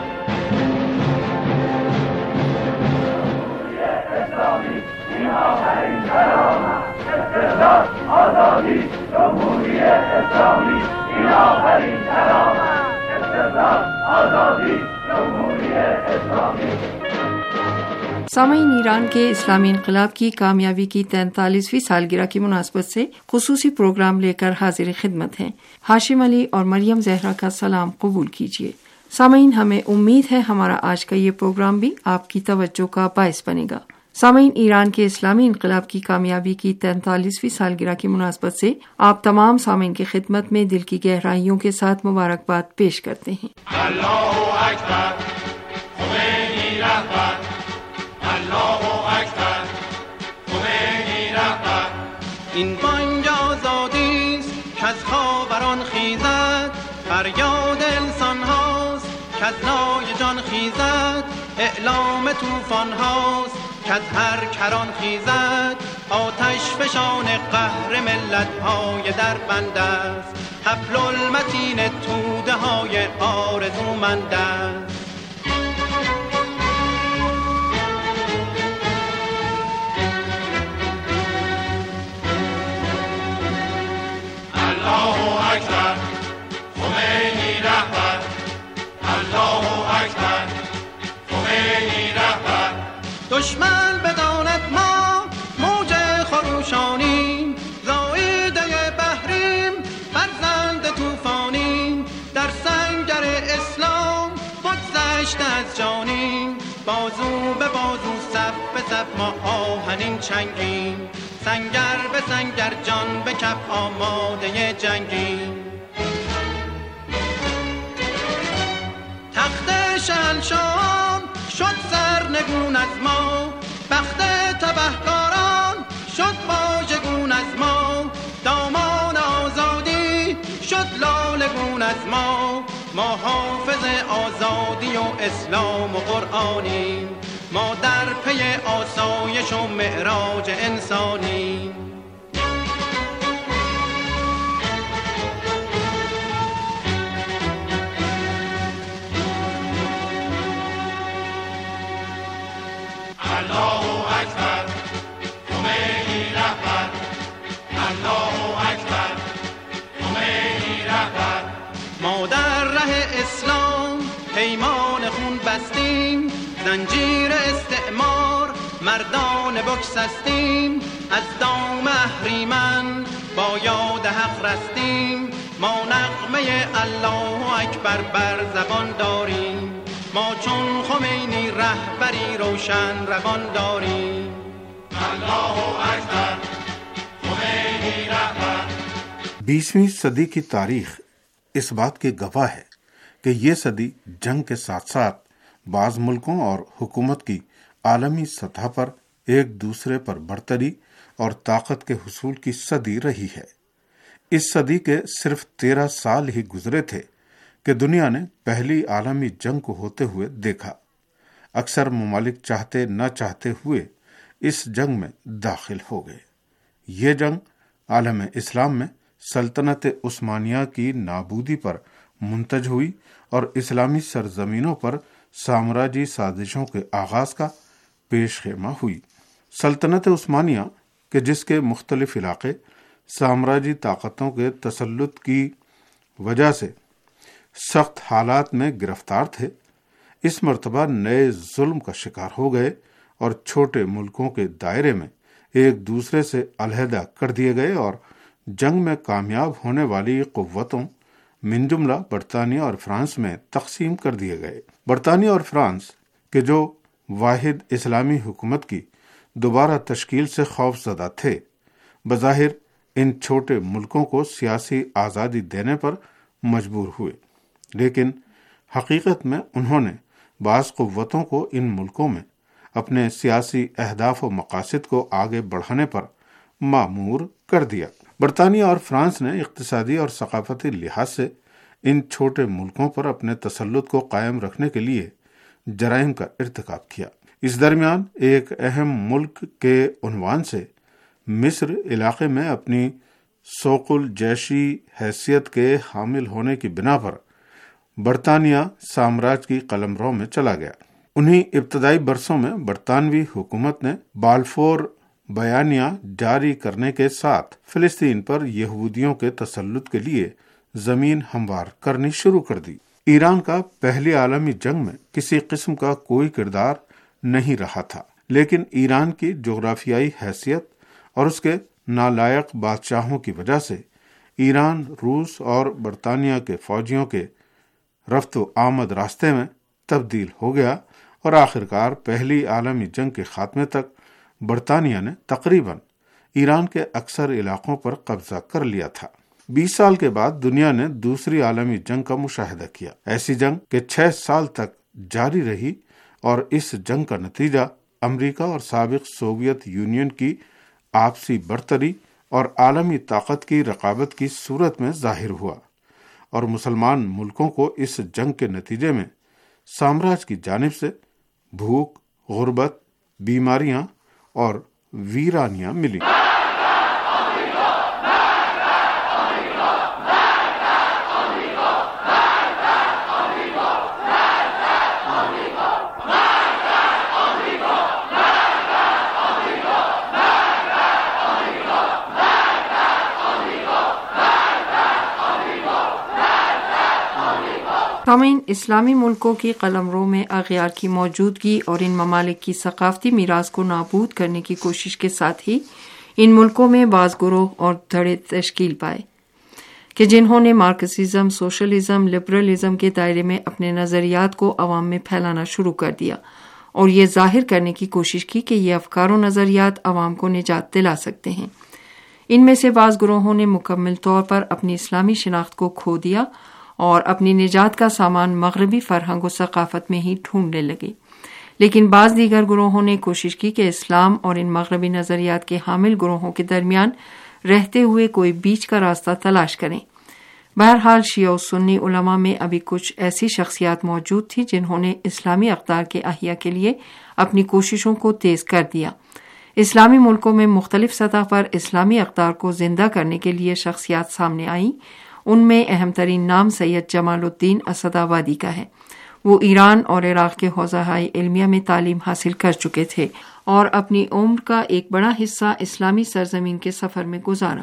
سامعین، ایران کے اسلامی انقلاب کی کامیابی کی تینتالیسویں سالگرہ کی مناسبت سے خصوصی پروگرام لے کر حاضر خدمت ہیں۔ ہاشم علی اور مریم زہرا کا سلام قبول کیجیے۔ سامعین، ہمیں امید ہے ہمارا آج کا یہ پروگرام بھی آپ کی توجہ کا باعث بنے گا۔ سامعین، ایران کے اسلامی انقلاب کی کامیابی کی تینتالیسویں سالگرہ کی مناسبت سے آپ تمام سامعین کی خدمت میں دل کی گہرائیوں کے ساتھ مبارکباد پیش کرتے ہیں۔ اللہ اکبر، خمینی رہبر، اللہ اکبر، خمینی رہبر. این بانگ آزادیست کز خاوران خیزد، فریاد انسان هاست کز نای جان خیزد، اعلام طوفان هاست کز هر کران خیزد، آتش فشان قهر ملت های در بند است، حبل المتین توده های آرزومند است. الله اکبر، خمینی رهبر، الله اکبر، خمینی رهبر. دشمن بداند ما موج خروشانیم، زایده بحریم، فرزند طوفانیم، در سنگر اسلام بگذشته از جانیم، بازو به بازو صف به صف ما آهنین چنگیم، سنگر به سنگر جان به کف آماده جنگیم. تخت شهنشاهان شد سرنگون از ما، بخت تبهکاران شد واژگون از ما، دامان آزادی شد لالگون از ما، ما حافظ آزادی و اسلام و قرآنیم، ما در پی آسایش و معراج انسانیم. الله اکبر، خمینی رهبر، الله اکبر، خمینی رهبر. ما در ره اسلام پیمان خون بستیم، زنجیر استعمار مردان بگسستیم، از دام اهریمن با یاد حق رستیم، ما نغمه الله اکبر بر زبان داریم، ما چون خمینی رهبری روشن روان داریم. الله اکبر، خمینی رهبر. بیسویں صدی کی تاریخ اس بات کی گواہ ہے کہ یہ صدی جنگ کے ساتھ ساتھ بعض ملکوں اور حکومت کی عالمی سطح پر ایک دوسرے پر برتری اور طاقت کے حصول کی صدی رہی ہے۔ اس صدی کے صرف تیرہ سال ہی گزرے تھے کہ دنیا نے پہلی عالمی جنگ کو ہوتے ہوئے دیکھا۔ اکثر ممالک چاہتے نہ چاہتے ہوئے اس جنگ میں داخل ہو گئے۔ یہ جنگ عالم اسلام میں سلطنت عثمانیہ کی نابودی پر منتج ہوئی اور اسلامی سرزمینوں پر سامراجی سازشوں کے آغاز کا پیش خیمہ ہوئی۔ سلطنت عثمانیہ کہ جس کے مختلف علاقے سامراجی طاقتوں کے تسلط کی وجہ سے سخت حالات میں گرفتار تھے، اس مرتبہ نئے ظلم کا شکار ہو گئے اور چھوٹے ملکوں کے دائرے میں ایک دوسرے سے علیحدہ کر دیے گئے اور جنگ میں کامیاب ہونے والی قوتوں من جملہ برطانیہ اور فرانس میں تقسیم کر دیے گئے۔ برطانیہ اور فرانس کہ جو واحد اسلامی حکومت کی دوبارہ تشکیل سے خوف زدہ تھے، بظاہر ان چھوٹے ملکوں کو سیاسی آزادی دینے پر مجبور ہوئے، لیکن حقیقت میں انہوں نے بعض قوتوں کو ان ملکوں میں اپنے سیاسی اہداف و مقاصد کو آگے بڑھانے پر مامور کر دیا۔ برطانیہ اور فرانس نے اقتصادی اور ثقافتی لحاظ سے ان چھوٹے ملکوں پر اپنے تسلط کو قائم رکھنے کے لیے جرائم کا ارتکاب کیا۔ اس درمیان ایک اہم ملک کے عنوان سے مصر علاقے میں اپنی سوق الجیشی حیثیت کے حامل ہونے کی بنا پر برطانیہ سامراج کی قلمرو میں چلا گیا۔ انہی ابتدائی برسوں میں برطانوی حکومت نے بالفور بیانیہ جاری کرنے کے ساتھ فلسطین پر یہودیوں کے تسلط کے لیے زمین ہموار کرنی شروع کر دی۔ ایران کا پہلی عالمی جنگ میں کسی قسم کا کوئی کردار نہیں رہا تھا، لیکن ایران کی جغرافیائی حیثیت اور اس کے نالائق بادشاہوں کی وجہ سے ایران روس اور برطانیہ کے فوجیوں کے رفت و آمد راستے میں تبدیل ہو گیا اور آخرکار پہلی عالمی جنگ کے خاتمے تک برطانیہ نے تقریباً ایران کے اکثر علاقوں پر قبضہ کر لیا تھا۔ بیس سال کے بعد دنیا نے دوسری عالمی جنگ کا مشاہدہ کیا، ایسی جنگ کہ چھ سال تک جاری رہی، اور اس جنگ کا نتیجہ امریکہ اور سابق سوویت یونین کی آپسی برتری اور عالمی طاقت کی رقابت کی صورت میں ظاہر ہوا، اور مسلمان ملکوں کو اس جنگ کے نتیجے میں سامراج کی جانب سے بھوک، غربت، بیماریاں اور ویرانیاں ملی۔ سامعین، اسلامی ملکوں کی قلمرو میں اغیار کی موجودگی اور ان ممالک کی ثقافتی میراث کو نابود کرنے کی کوشش کے ساتھ ہی ان ملکوں میں بعض گروہ اور دھڑے تشکیل پائے کہ جنہوں نے مارکسزم، سوشلزم، لبرلزم کے دائرے میں اپنے نظریات کو عوام میں پھیلانا شروع کر دیا اور یہ ظاہر کرنے کی کوشش کی کہ یہ افکار و نظریات عوام کو نجات دلا سکتے ہیں۔ ان میں سے بعض گروہوں نے مکمل طور پر اپنی اسلامی شناخت کو کھو دیا اور اپنی نجات کا سامان مغربی فرہنگ و ثقافت میں ہی ڈھونڈنے لگے، لیکن بعض دیگر گروہوں نے کوشش کی کہ اسلام اور ان مغربی نظریات کے حامل گروہوں کے درمیان رہتے ہوئے کوئی بیچ کا راستہ تلاش کریں۔ بہرحال شیعہ و سنی علماء میں ابھی کچھ ایسی شخصیات موجود تھی جنہوں نے اسلامی اقدار کے احیاء کے لیے اپنی کوششوں کو تیز کر دیا۔ اسلامی ملکوں میں مختلف سطح پر اسلامی اقدار کو زندہ کرنے کے لیے شخصیات سامنے آئیں۔ ان میں اہم ترین نام سید جمال الدین اسد آبادی کا ہے۔ وہ ایران اور عراق کے حوزہ علمیہ میں تعلیم حاصل کر چکے تھے اور اپنی عمر کا ایک بڑا حصہ اسلامی سرزمین کے سفر میں گزارا۔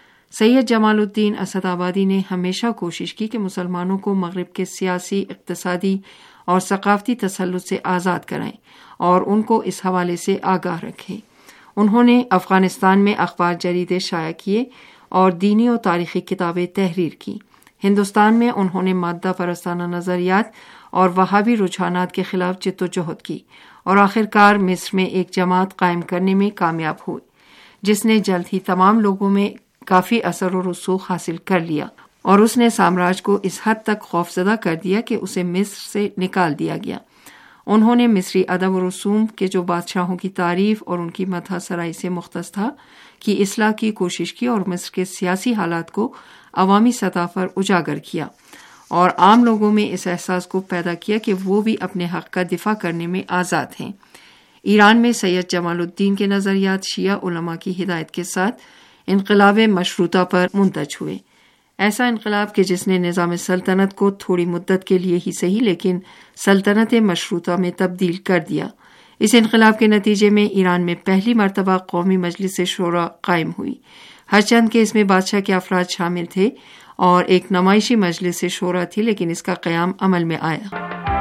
سید جمال الدین اسد آبادی نے ہمیشہ کوشش کی کہ مسلمانوں کو مغرب کے سیاسی، اقتصادی اور ثقافتی تسلط سے آزاد کرائیں اور ان کو اس حوالے سے آگاہ رکھیں۔ انہوں نے افغانستان میں اخبار جریدے شائع کیے اور دینی و تاریخی کتابیں تحریر کی۔ ہندوستان میں انہوں نے مادہ پرستانہ نظریات اور وہابی رجحانات کے خلاف جد و جہد کی اور آخرکار مصر میں ایک جماعت قائم کرنے میں کامیاب ہوئی، جس نے جلد ہی تمام لوگوں میں کافی اثر و رسوخ حاصل کر لیا، اور اس نے سامراج کو اس حد تک خوفزدہ کر دیا کہ اسے مصر سے نکال دیا گیا۔ انہوں نے مصری ادب و رسوم کے جو بادشاہوں کی تعریف اور ان کی مدح سرائی سے مختص تھا کی اصلاح کی کوشش کی اور مصر کے سیاسی حالات کو عوامی سطح پر اجاگر کیا اور عام لوگوں میں اس احساس کو پیدا کیا کہ وہ بھی اپنے حق کا دفاع کرنے میں آزاد ہیں۔ ایران میں سید جمال الدین کے نظریات شیعہ علماء کی ہدایت کے ساتھ انقلاب مشروطہ پر منتج ہوئے، ایسا انقلاب کہ جس نے نظام سلطنت کو تھوڑی مدت کے لیے ہی صحیح لیکن سلطنت مشروطہ میں تبدیل کر دیا۔ اس انقلاب کے نتیجے میں ایران میں پہلی مرتبہ قومی مجلس شورا قائم ہوئی، ہرچند کہ اس میں بادشاہ کے افراد شامل تھے اور ایک نمائشی مجلس شورا تھی، لیکن اس کا قیام عمل میں آیا۔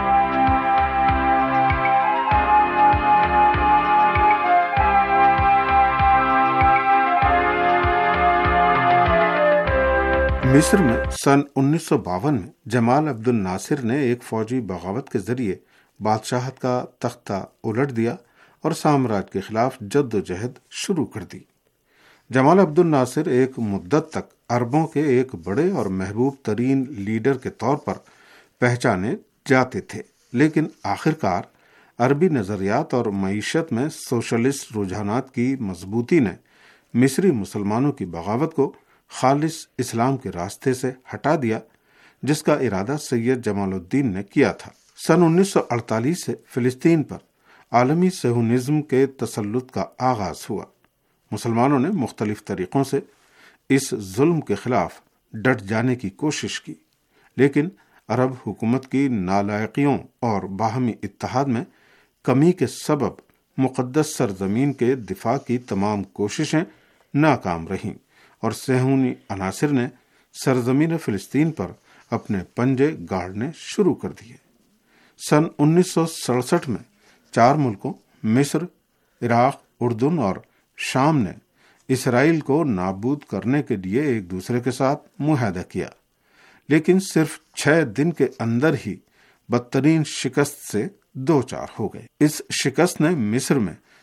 مصر میں سن انیس سو باون میں جمال عبد الناصر نے ایک فوجی بغاوت کے ذریعے بادشاہت کا تختہ الٹ دیا اور سامراج کے خلاف جد و جہد شروع کر دی۔ جمال عبد الناصر ایک مدت تک عربوں کے ایک بڑے اور محبوب ترین لیڈر کے طور پر پہچانے جاتے تھے، لیکن آخرکار عربی نظریات اور معیشت میں سوشلسٹ رجحانات کی مضبوطی نے مصری مسلمانوں کی بغاوت کو خالص اسلام کے راستے سے ہٹا دیا، جس کا ارادہ سید جمال الدین نے کیا تھا۔ سن انیس سو اڑتالیس سے فلسطین پر عالمی صہیونزم کے تسلط کا آغاز ہوا۔ مسلمانوں نے مختلف طریقوں سے اس ظلم کے خلاف ڈٹ جانے کی کوشش کی، لیکن عرب حکومت کی نالائقیوں اور باہمی اتحاد میں کمی کے سبب مقدس سرزمین کے دفاع کی تمام کوششیں ناکام رہیں اور صہیونی عناصر نے سرزمین فلسطین پر اپنے پنجے گاڑنے شروع کر دیے۔ سن انیس سو سڑسٹھ میں چار ملکوں مصر، عراق، اردن اور شام نے اسرائیل کو نابود کرنے کے لیے ایک دوسرے کے ساتھ معاہدہ کیا، لیکن صرف چھ دن کے اندر ہی بدترین شکست سے دو چار ہو گئے۔ اس شکست نے مصر میں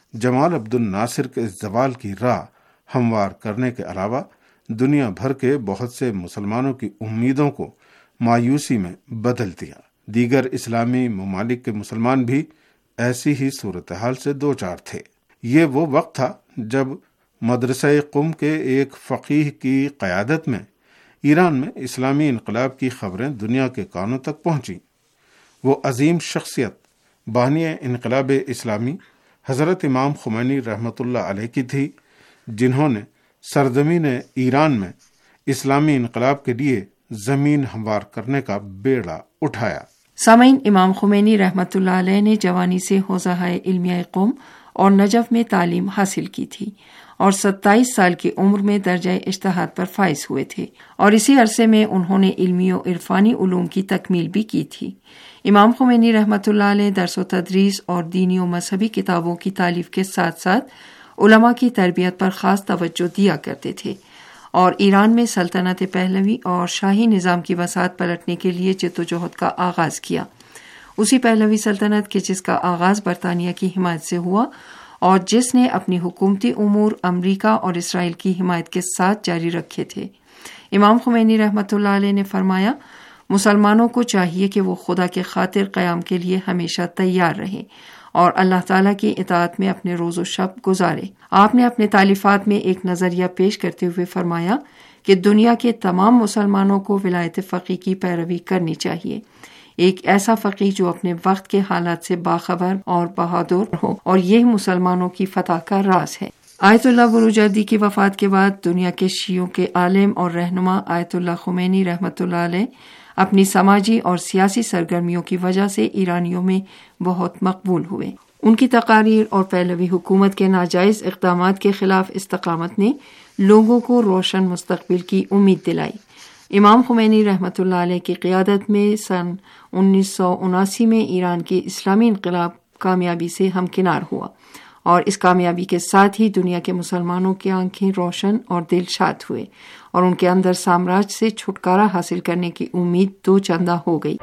جمال عبد الناصر کے زوال کی راہ ہموار کرنے کے علاوہ دنیا بھر کے بہت سے مسلمانوں کی امیدوں کو مایوسی میں بدل دیا۔ دیگر اسلامی ممالک کے مسلمان بھی ایسی ہی صورتحال سے دوچار تھے۔ یہ وہ وقت تھا جب مدرسہ قم کے ایک فقیہ کی قیادت میں ایران میں اسلامی انقلاب کی خبریں دنیا کے کانوں تک پہنچیں۔ وہ عظیم شخصیت بانی انقلاب اسلامی حضرت امام خمینی رحمۃ اللہ علیہ کی تھی، جنہوں نے سرزمین ایران میں اسلامی انقلاب کے لیے زمین ہموار کرنے کا بیڑا اٹھایا۔ سامعین، امام خمینی رحمۃ اللہ علیہ نے جوانی سے حوزہ علمیہ قوم اور نجف میں تعلیم حاصل کی تھی اور ستائیس سال کی عمر میں درجہ اجتہاد پر فائز ہوئے تھے، اور اسی عرصے میں انہوں نے علمی و عرفانی علوم کی تکمیل بھی کی تھی۔ امام خمینی رحمۃ اللہ علیہ درس و تدریس اور دینی و مذہبی کتابوں کی تالیف کے ساتھ ساتھ علماء کی تربیت پر خاص توجہ دیا کرتے تھے، اور ایران میں سلطنت پہلوی اور شاہی نظام کی بساط پلٹنے کے لیے جدوجہد کا آغاز کیا۔ اسی پہلوی سلطنت کے جس کا آغاز برطانیہ کی حمایت سے ہوا اور جس نے اپنی حکومتی امور امریکہ اور اسرائیل کی حمایت کے ساتھ جاری رکھے تھے۔ امام خمینی رحمۃ اللہ علیہ نے فرمایا، مسلمانوں کو چاہیے کہ وہ خدا کے خاطر قیام کے لیے ہمیشہ تیار رہیں اور اللہ تعالیٰ کی اطاعت میں اپنے روز و شب گزارے۔ آپ نے اپنے تالیفات میں ایک نظریہ پیش کرتے ہوئے فرمایا کہ دنیا کے تمام مسلمانوں کو ولایت فقیہ کی پیروی کرنی چاہیے، ایک ایسا فقیہ جو اپنے وقت کے حالات سے باخبر اور بہادر ہو، اور یہ مسلمانوں کی فتح کا راز ہے۔ آیت اللہ بروجردی کی وفات کے بعد دنیا کے شیعوں کے عالم اور رہنما آیت اللہ خمینی رحمۃ اللہ علیہ اپنی سماجی اور سیاسی سرگرمیوں کی وجہ سے ایرانیوں میں بہت مقبول ہوئے۔ ان کی تقاریر اور پہلوی حکومت کے ناجائز اقدامات کے خلاف استقامت نے لوگوں کو روشن مستقبل کی امید دلائی۔ امام خمینی رحمۃ اللہ علیہ کی قیادت میں سن انیس سو اناسی میں ایران کی اسلامی انقلاب کامیابی سے ہمکنار ہوا، اور اس کامیابی کے ساتھ ہی دنیا کے مسلمانوں کی آنکھیں روشن اور دل شاد ہوئے، اور ان کے اندر سامراج سے چھٹکارا حاصل کرنے کی امید دو چندہ ہو گئی۔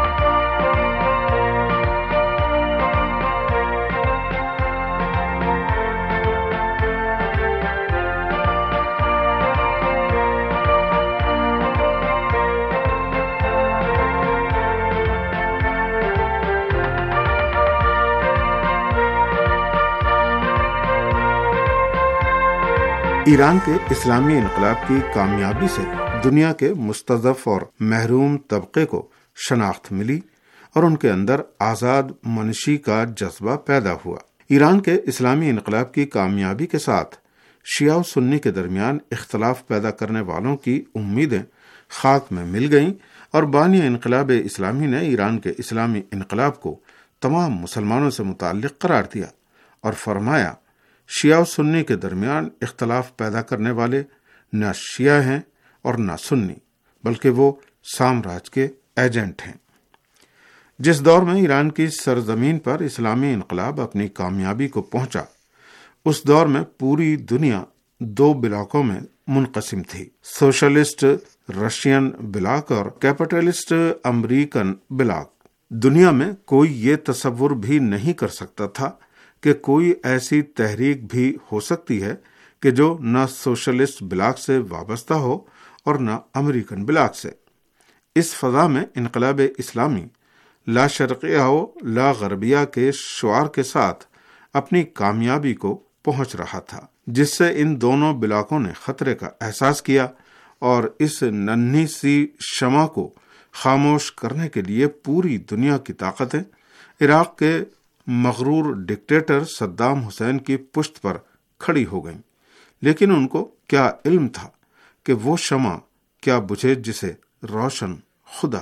ایران کے اسلامی انقلاب کی کامیابی سے دنیا کے مستضعف اور محروم طبقے کو شناخت ملی اور ان کے اندر آزاد منشی کا جذبہ پیدا ہوا۔ ایران کے اسلامی انقلاب کی کامیابی کے ساتھ شیعہ و سنی کے درمیان اختلاف پیدا کرنے والوں کی امیدیں خاک میں مل گئیں، اور بانی انقلاب اسلامی نے ایران کے اسلامی انقلاب کو تمام مسلمانوں سے متعلق قرار دیا اور فرمایا، شیعہ و سنی کے درمیان اختلاف پیدا کرنے والے نہ شیعہ ہیں اور نہ سنی، بلکہ وہ سامراج کے ایجنٹ ہیں۔ جس دور میں ایران کی سرزمین پر اسلامی انقلاب اپنی کامیابی کو پہنچا، اس دور میں پوری دنیا دو بلاکوں میں منقسم تھی، سوشلسٹ رشین بلاک اور کیپٹلسٹ امریکن بلاک۔ دنیا میں کوئی یہ تصور بھی نہیں کر سکتا تھا کہ کوئی ایسی تحریک بھی ہو سکتی ہے کہ جو نہ سوشلسٹ بلاک سے وابستہ ہو اور نہ امریکن بلاک سے۔ اس فضا میں انقلاب اسلامی لا شرقیہ و لا غربیہ کے شعار کے ساتھ اپنی کامیابی کو پہنچ رہا تھا، جس سے ان دونوں بلاکوں نے خطرے کا احساس کیا اور اس ننھی سی شمع کو خاموش کرنے کے لیے پوری دنیا کی طاقتیں عراق کے مغرور ڈکٹیٹر صدام حسین کی پشت پر کھڑی ہو گئیں، لیکن ان کو کیا علم تھا کہ وہ شمع کیا بجھے جسے روشن خدا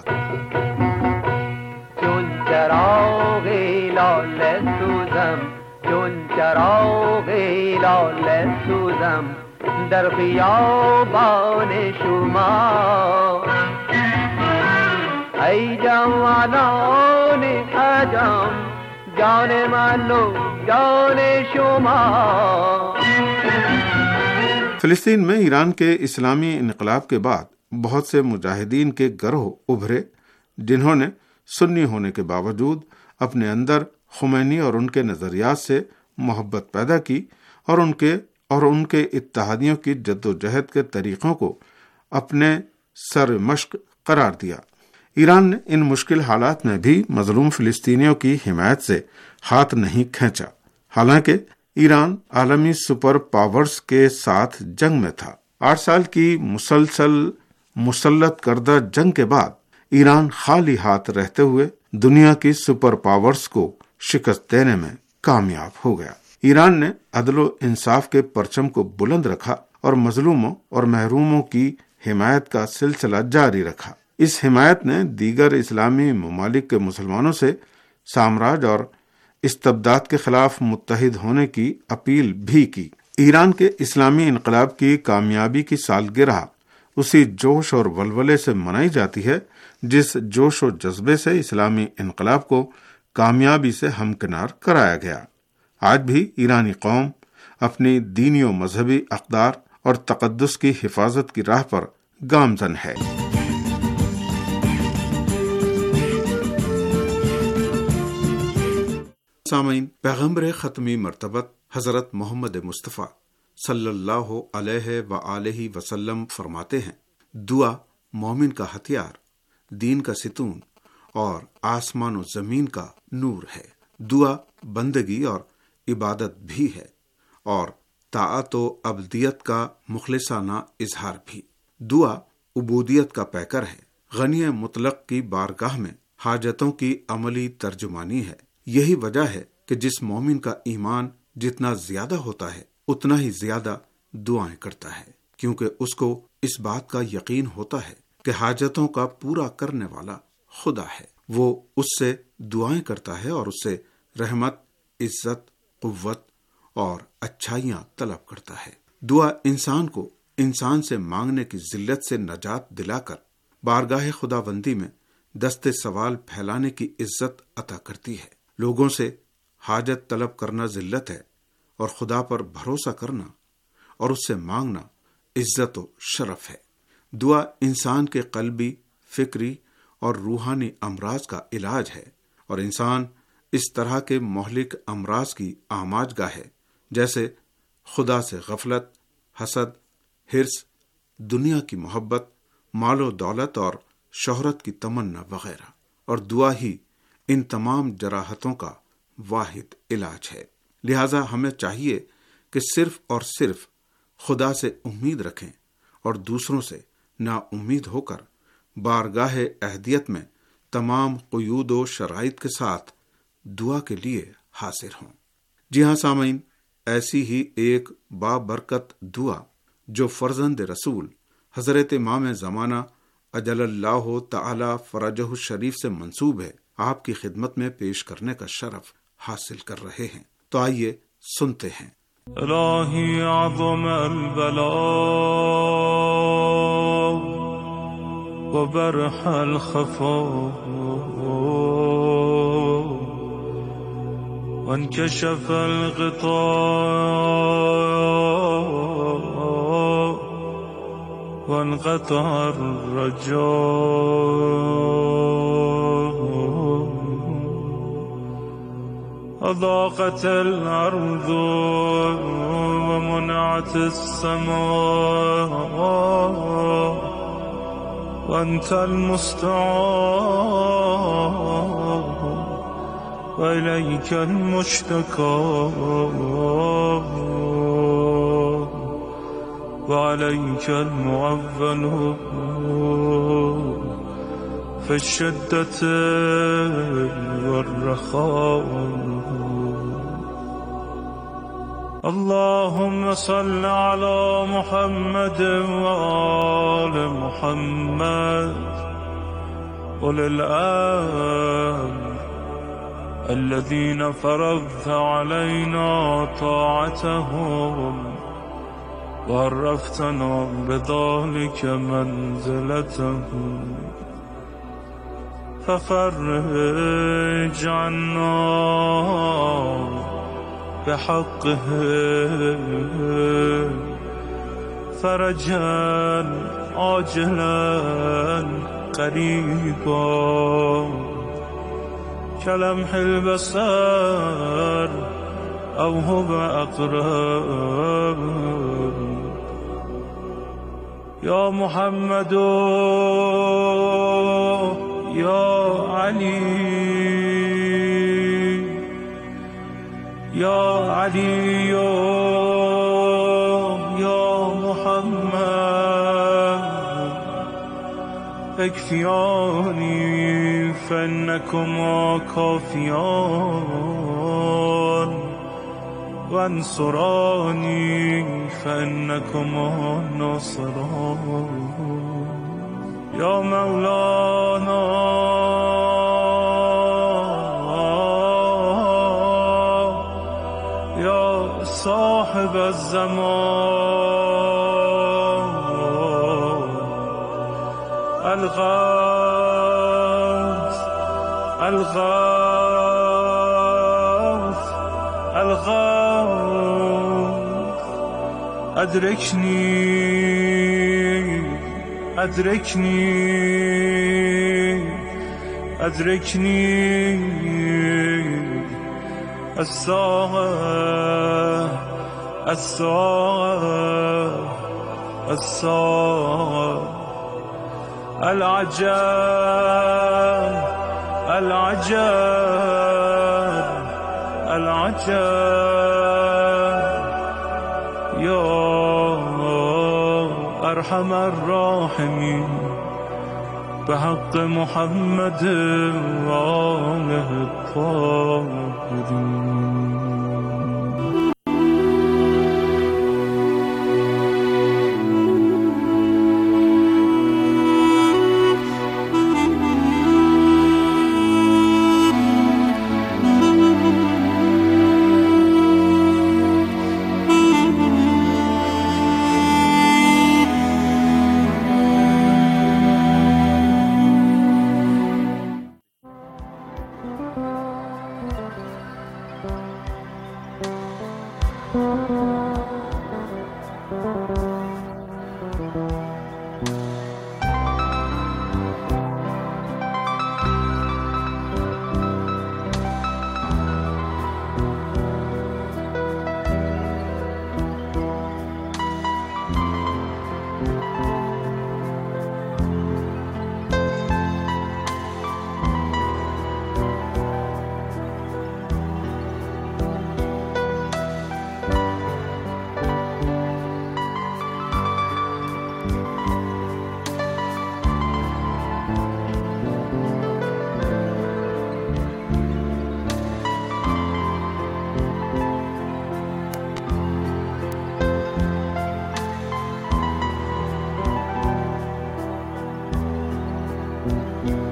چون چراغ لال سوزم، چون چراغ لال سوزم در خیابان شما، ای جوانان عجم جان من و جان شما۔ فلسطین میں ایران کے اسلامی انقلاب کے بعد بہت سے مجاہدین کے گروہ ابھرے، جنہوں نے سنی ہونے کے باوجود اپنے اندر خمینی اور ان کے نظریات سے محبت پیدا کی اور ان کے اور ان کے اتحادیوں کی جد و جہد کے طریقوں کو اپنے سر مشق قرار دیا۔ ایران نے ان مشکل حالات میں بھی مظلوم فلسطینیوں کی حمایت سے ہاتھ نہیں کھینچا، حالانکہ ایران عالمی سپر پاورز کے ساتھ جنگ میں تھا۔ آٹھ سال کی مسلسل مسلط کردہ جنگ کے بعد ایران خالی ہاتھ رہتے ہوئے دنیا کی سپر پاورز کو شکست دینے میں کامیاب ہو گیا۔ ایران نے عدل و انصاف کے پرچم کو بلند رکھا اور مظلوموں اور محروموں کی حمایت کا سلسلہ جاری رکھا۔ اس حمایت نے دیگر اسلامی ممالک کے مسلمانوں سے سامراج اور استبداد کے خلاف متحد ہونے کی اپیل بھی کی۔ ایران کے اسلامی انقلاب کی کامیابی کی سالگرہ اسی جوش اور ولولے سے منائی جاتی ہے جس جوش و جذبے سے اسلامی انقلاب کو کامیابی سے ہمکنار کرایا گیا۔ آج بھی ایرانی قوم اپنی دینی و مذہبی اقدار اور تقدس کی حفاظت کی راہ پر گامزن ہے۔ سامعین، پیغمبر ختمی مرتبت حضرت محمد مصطفیٰ صلی اللہ علیہ وآلہ وسلم فرماتے ہیں، دعا مومن کا ہتھیار، دین کا ستون اور آسمان و زمین کا نور ہے۔ دعا بندگی اور عبادت بھی ہے اور طاعت و عبدیت کا مخلصانہ اظہار بھی۔ دعا عبودیت کا پیکر ہے، غنی مطلق کی بارگاہ میں حاجتوں کی عملی ترجمانی ہے۔ یہی وجہ ہے کہ جس مومن کا ایمان جتنا زیادہ ہوتا ہے اتنا ہی زیادہ دعائیں کرتا ہے، کیونکہ اس کو اس بات کا یقین ہوتا ہے کہ حاجتوں کا پورا کرنے والا خدا ہے۔ وہ اس سے دعائیں کرتا ہے اور اس سے رحمت، عزت، قوت اور اچھائیاں طلب کرتا ہے۔ دعا انسان کو انسان سے مانگنے کی ذلت سے نجات دلا کر بارگاہ خداوندی میں دست سوال پھیلانے کی عزت عطا کرتی ہے۔ لوگوں سے حاجت طلب کرنا ذلت ہے اور خدا پر بھروسہ کرنا اور اس سے مانگنا عزت و شرف ہے۔ دعا انسان کے قلبی، فکری اور روحانی امراض کا علاج ہے اور انسان اس طرح کے مہلک امراض کی آماج گاہ ہے جیسے خدا سے غفلت، حسد، حرص، دنیا کی محبت، مال و دولت اور شہرت کی تمنا وغیرہ، اور دعا ہی ان تمام جراحتوں کا واحد علاج ہے۔ لہذا ہمیں چاہیے کہ صرف اور صرف خدا سے امید رکھیں اور دوسروں سے نا امید ہو کر بارگاہ اہدیت میں تمام قیود و شرائط کے ساتھ دعا کے لیے حاضر ہوں۔ جی ہاں سامعین، ایسی ہی ایک بابرکت دعا جو فرزند رسول حضرت امام زمانہ اجل اللہ تعالی فرجہ الشریف سے منسوب ہے، آپ کی خدمت میں پیش کرنے کا شرف حاصل کر رہے ہیں۔ تو آئیے سنتے ہیں۔ الہی اعظم البلاء وبرح الخفاء وانكشف الغطاء وانقطع الرجاء وضاقت الأرض ومنعت السماء وأنت المستعان وإليك المشتكى وعليك المعول في الشدة والرخاء اللهم صل على محمد وآل محمد أولي الأمر الذين فرضت علينا طاعتهم وعرفتنا بذلك منزلتهم ففرج عنا بحقه فرجا عاجلا قريبا كلمح البصر أو هو أقرب يا محمد يا علي يا علي يا محمد اكفياني فإنكما كافيان وانصراني فإنكما ناصران يا مولانا يا صاحب الزمان الغوث الغوث الغوث أدركني أدركني أدركني الساعة الساعة الساعة العجاب العجاب العجاب يا أرحم الراحمين بحق محمد وآله الطاهرين. Thank you.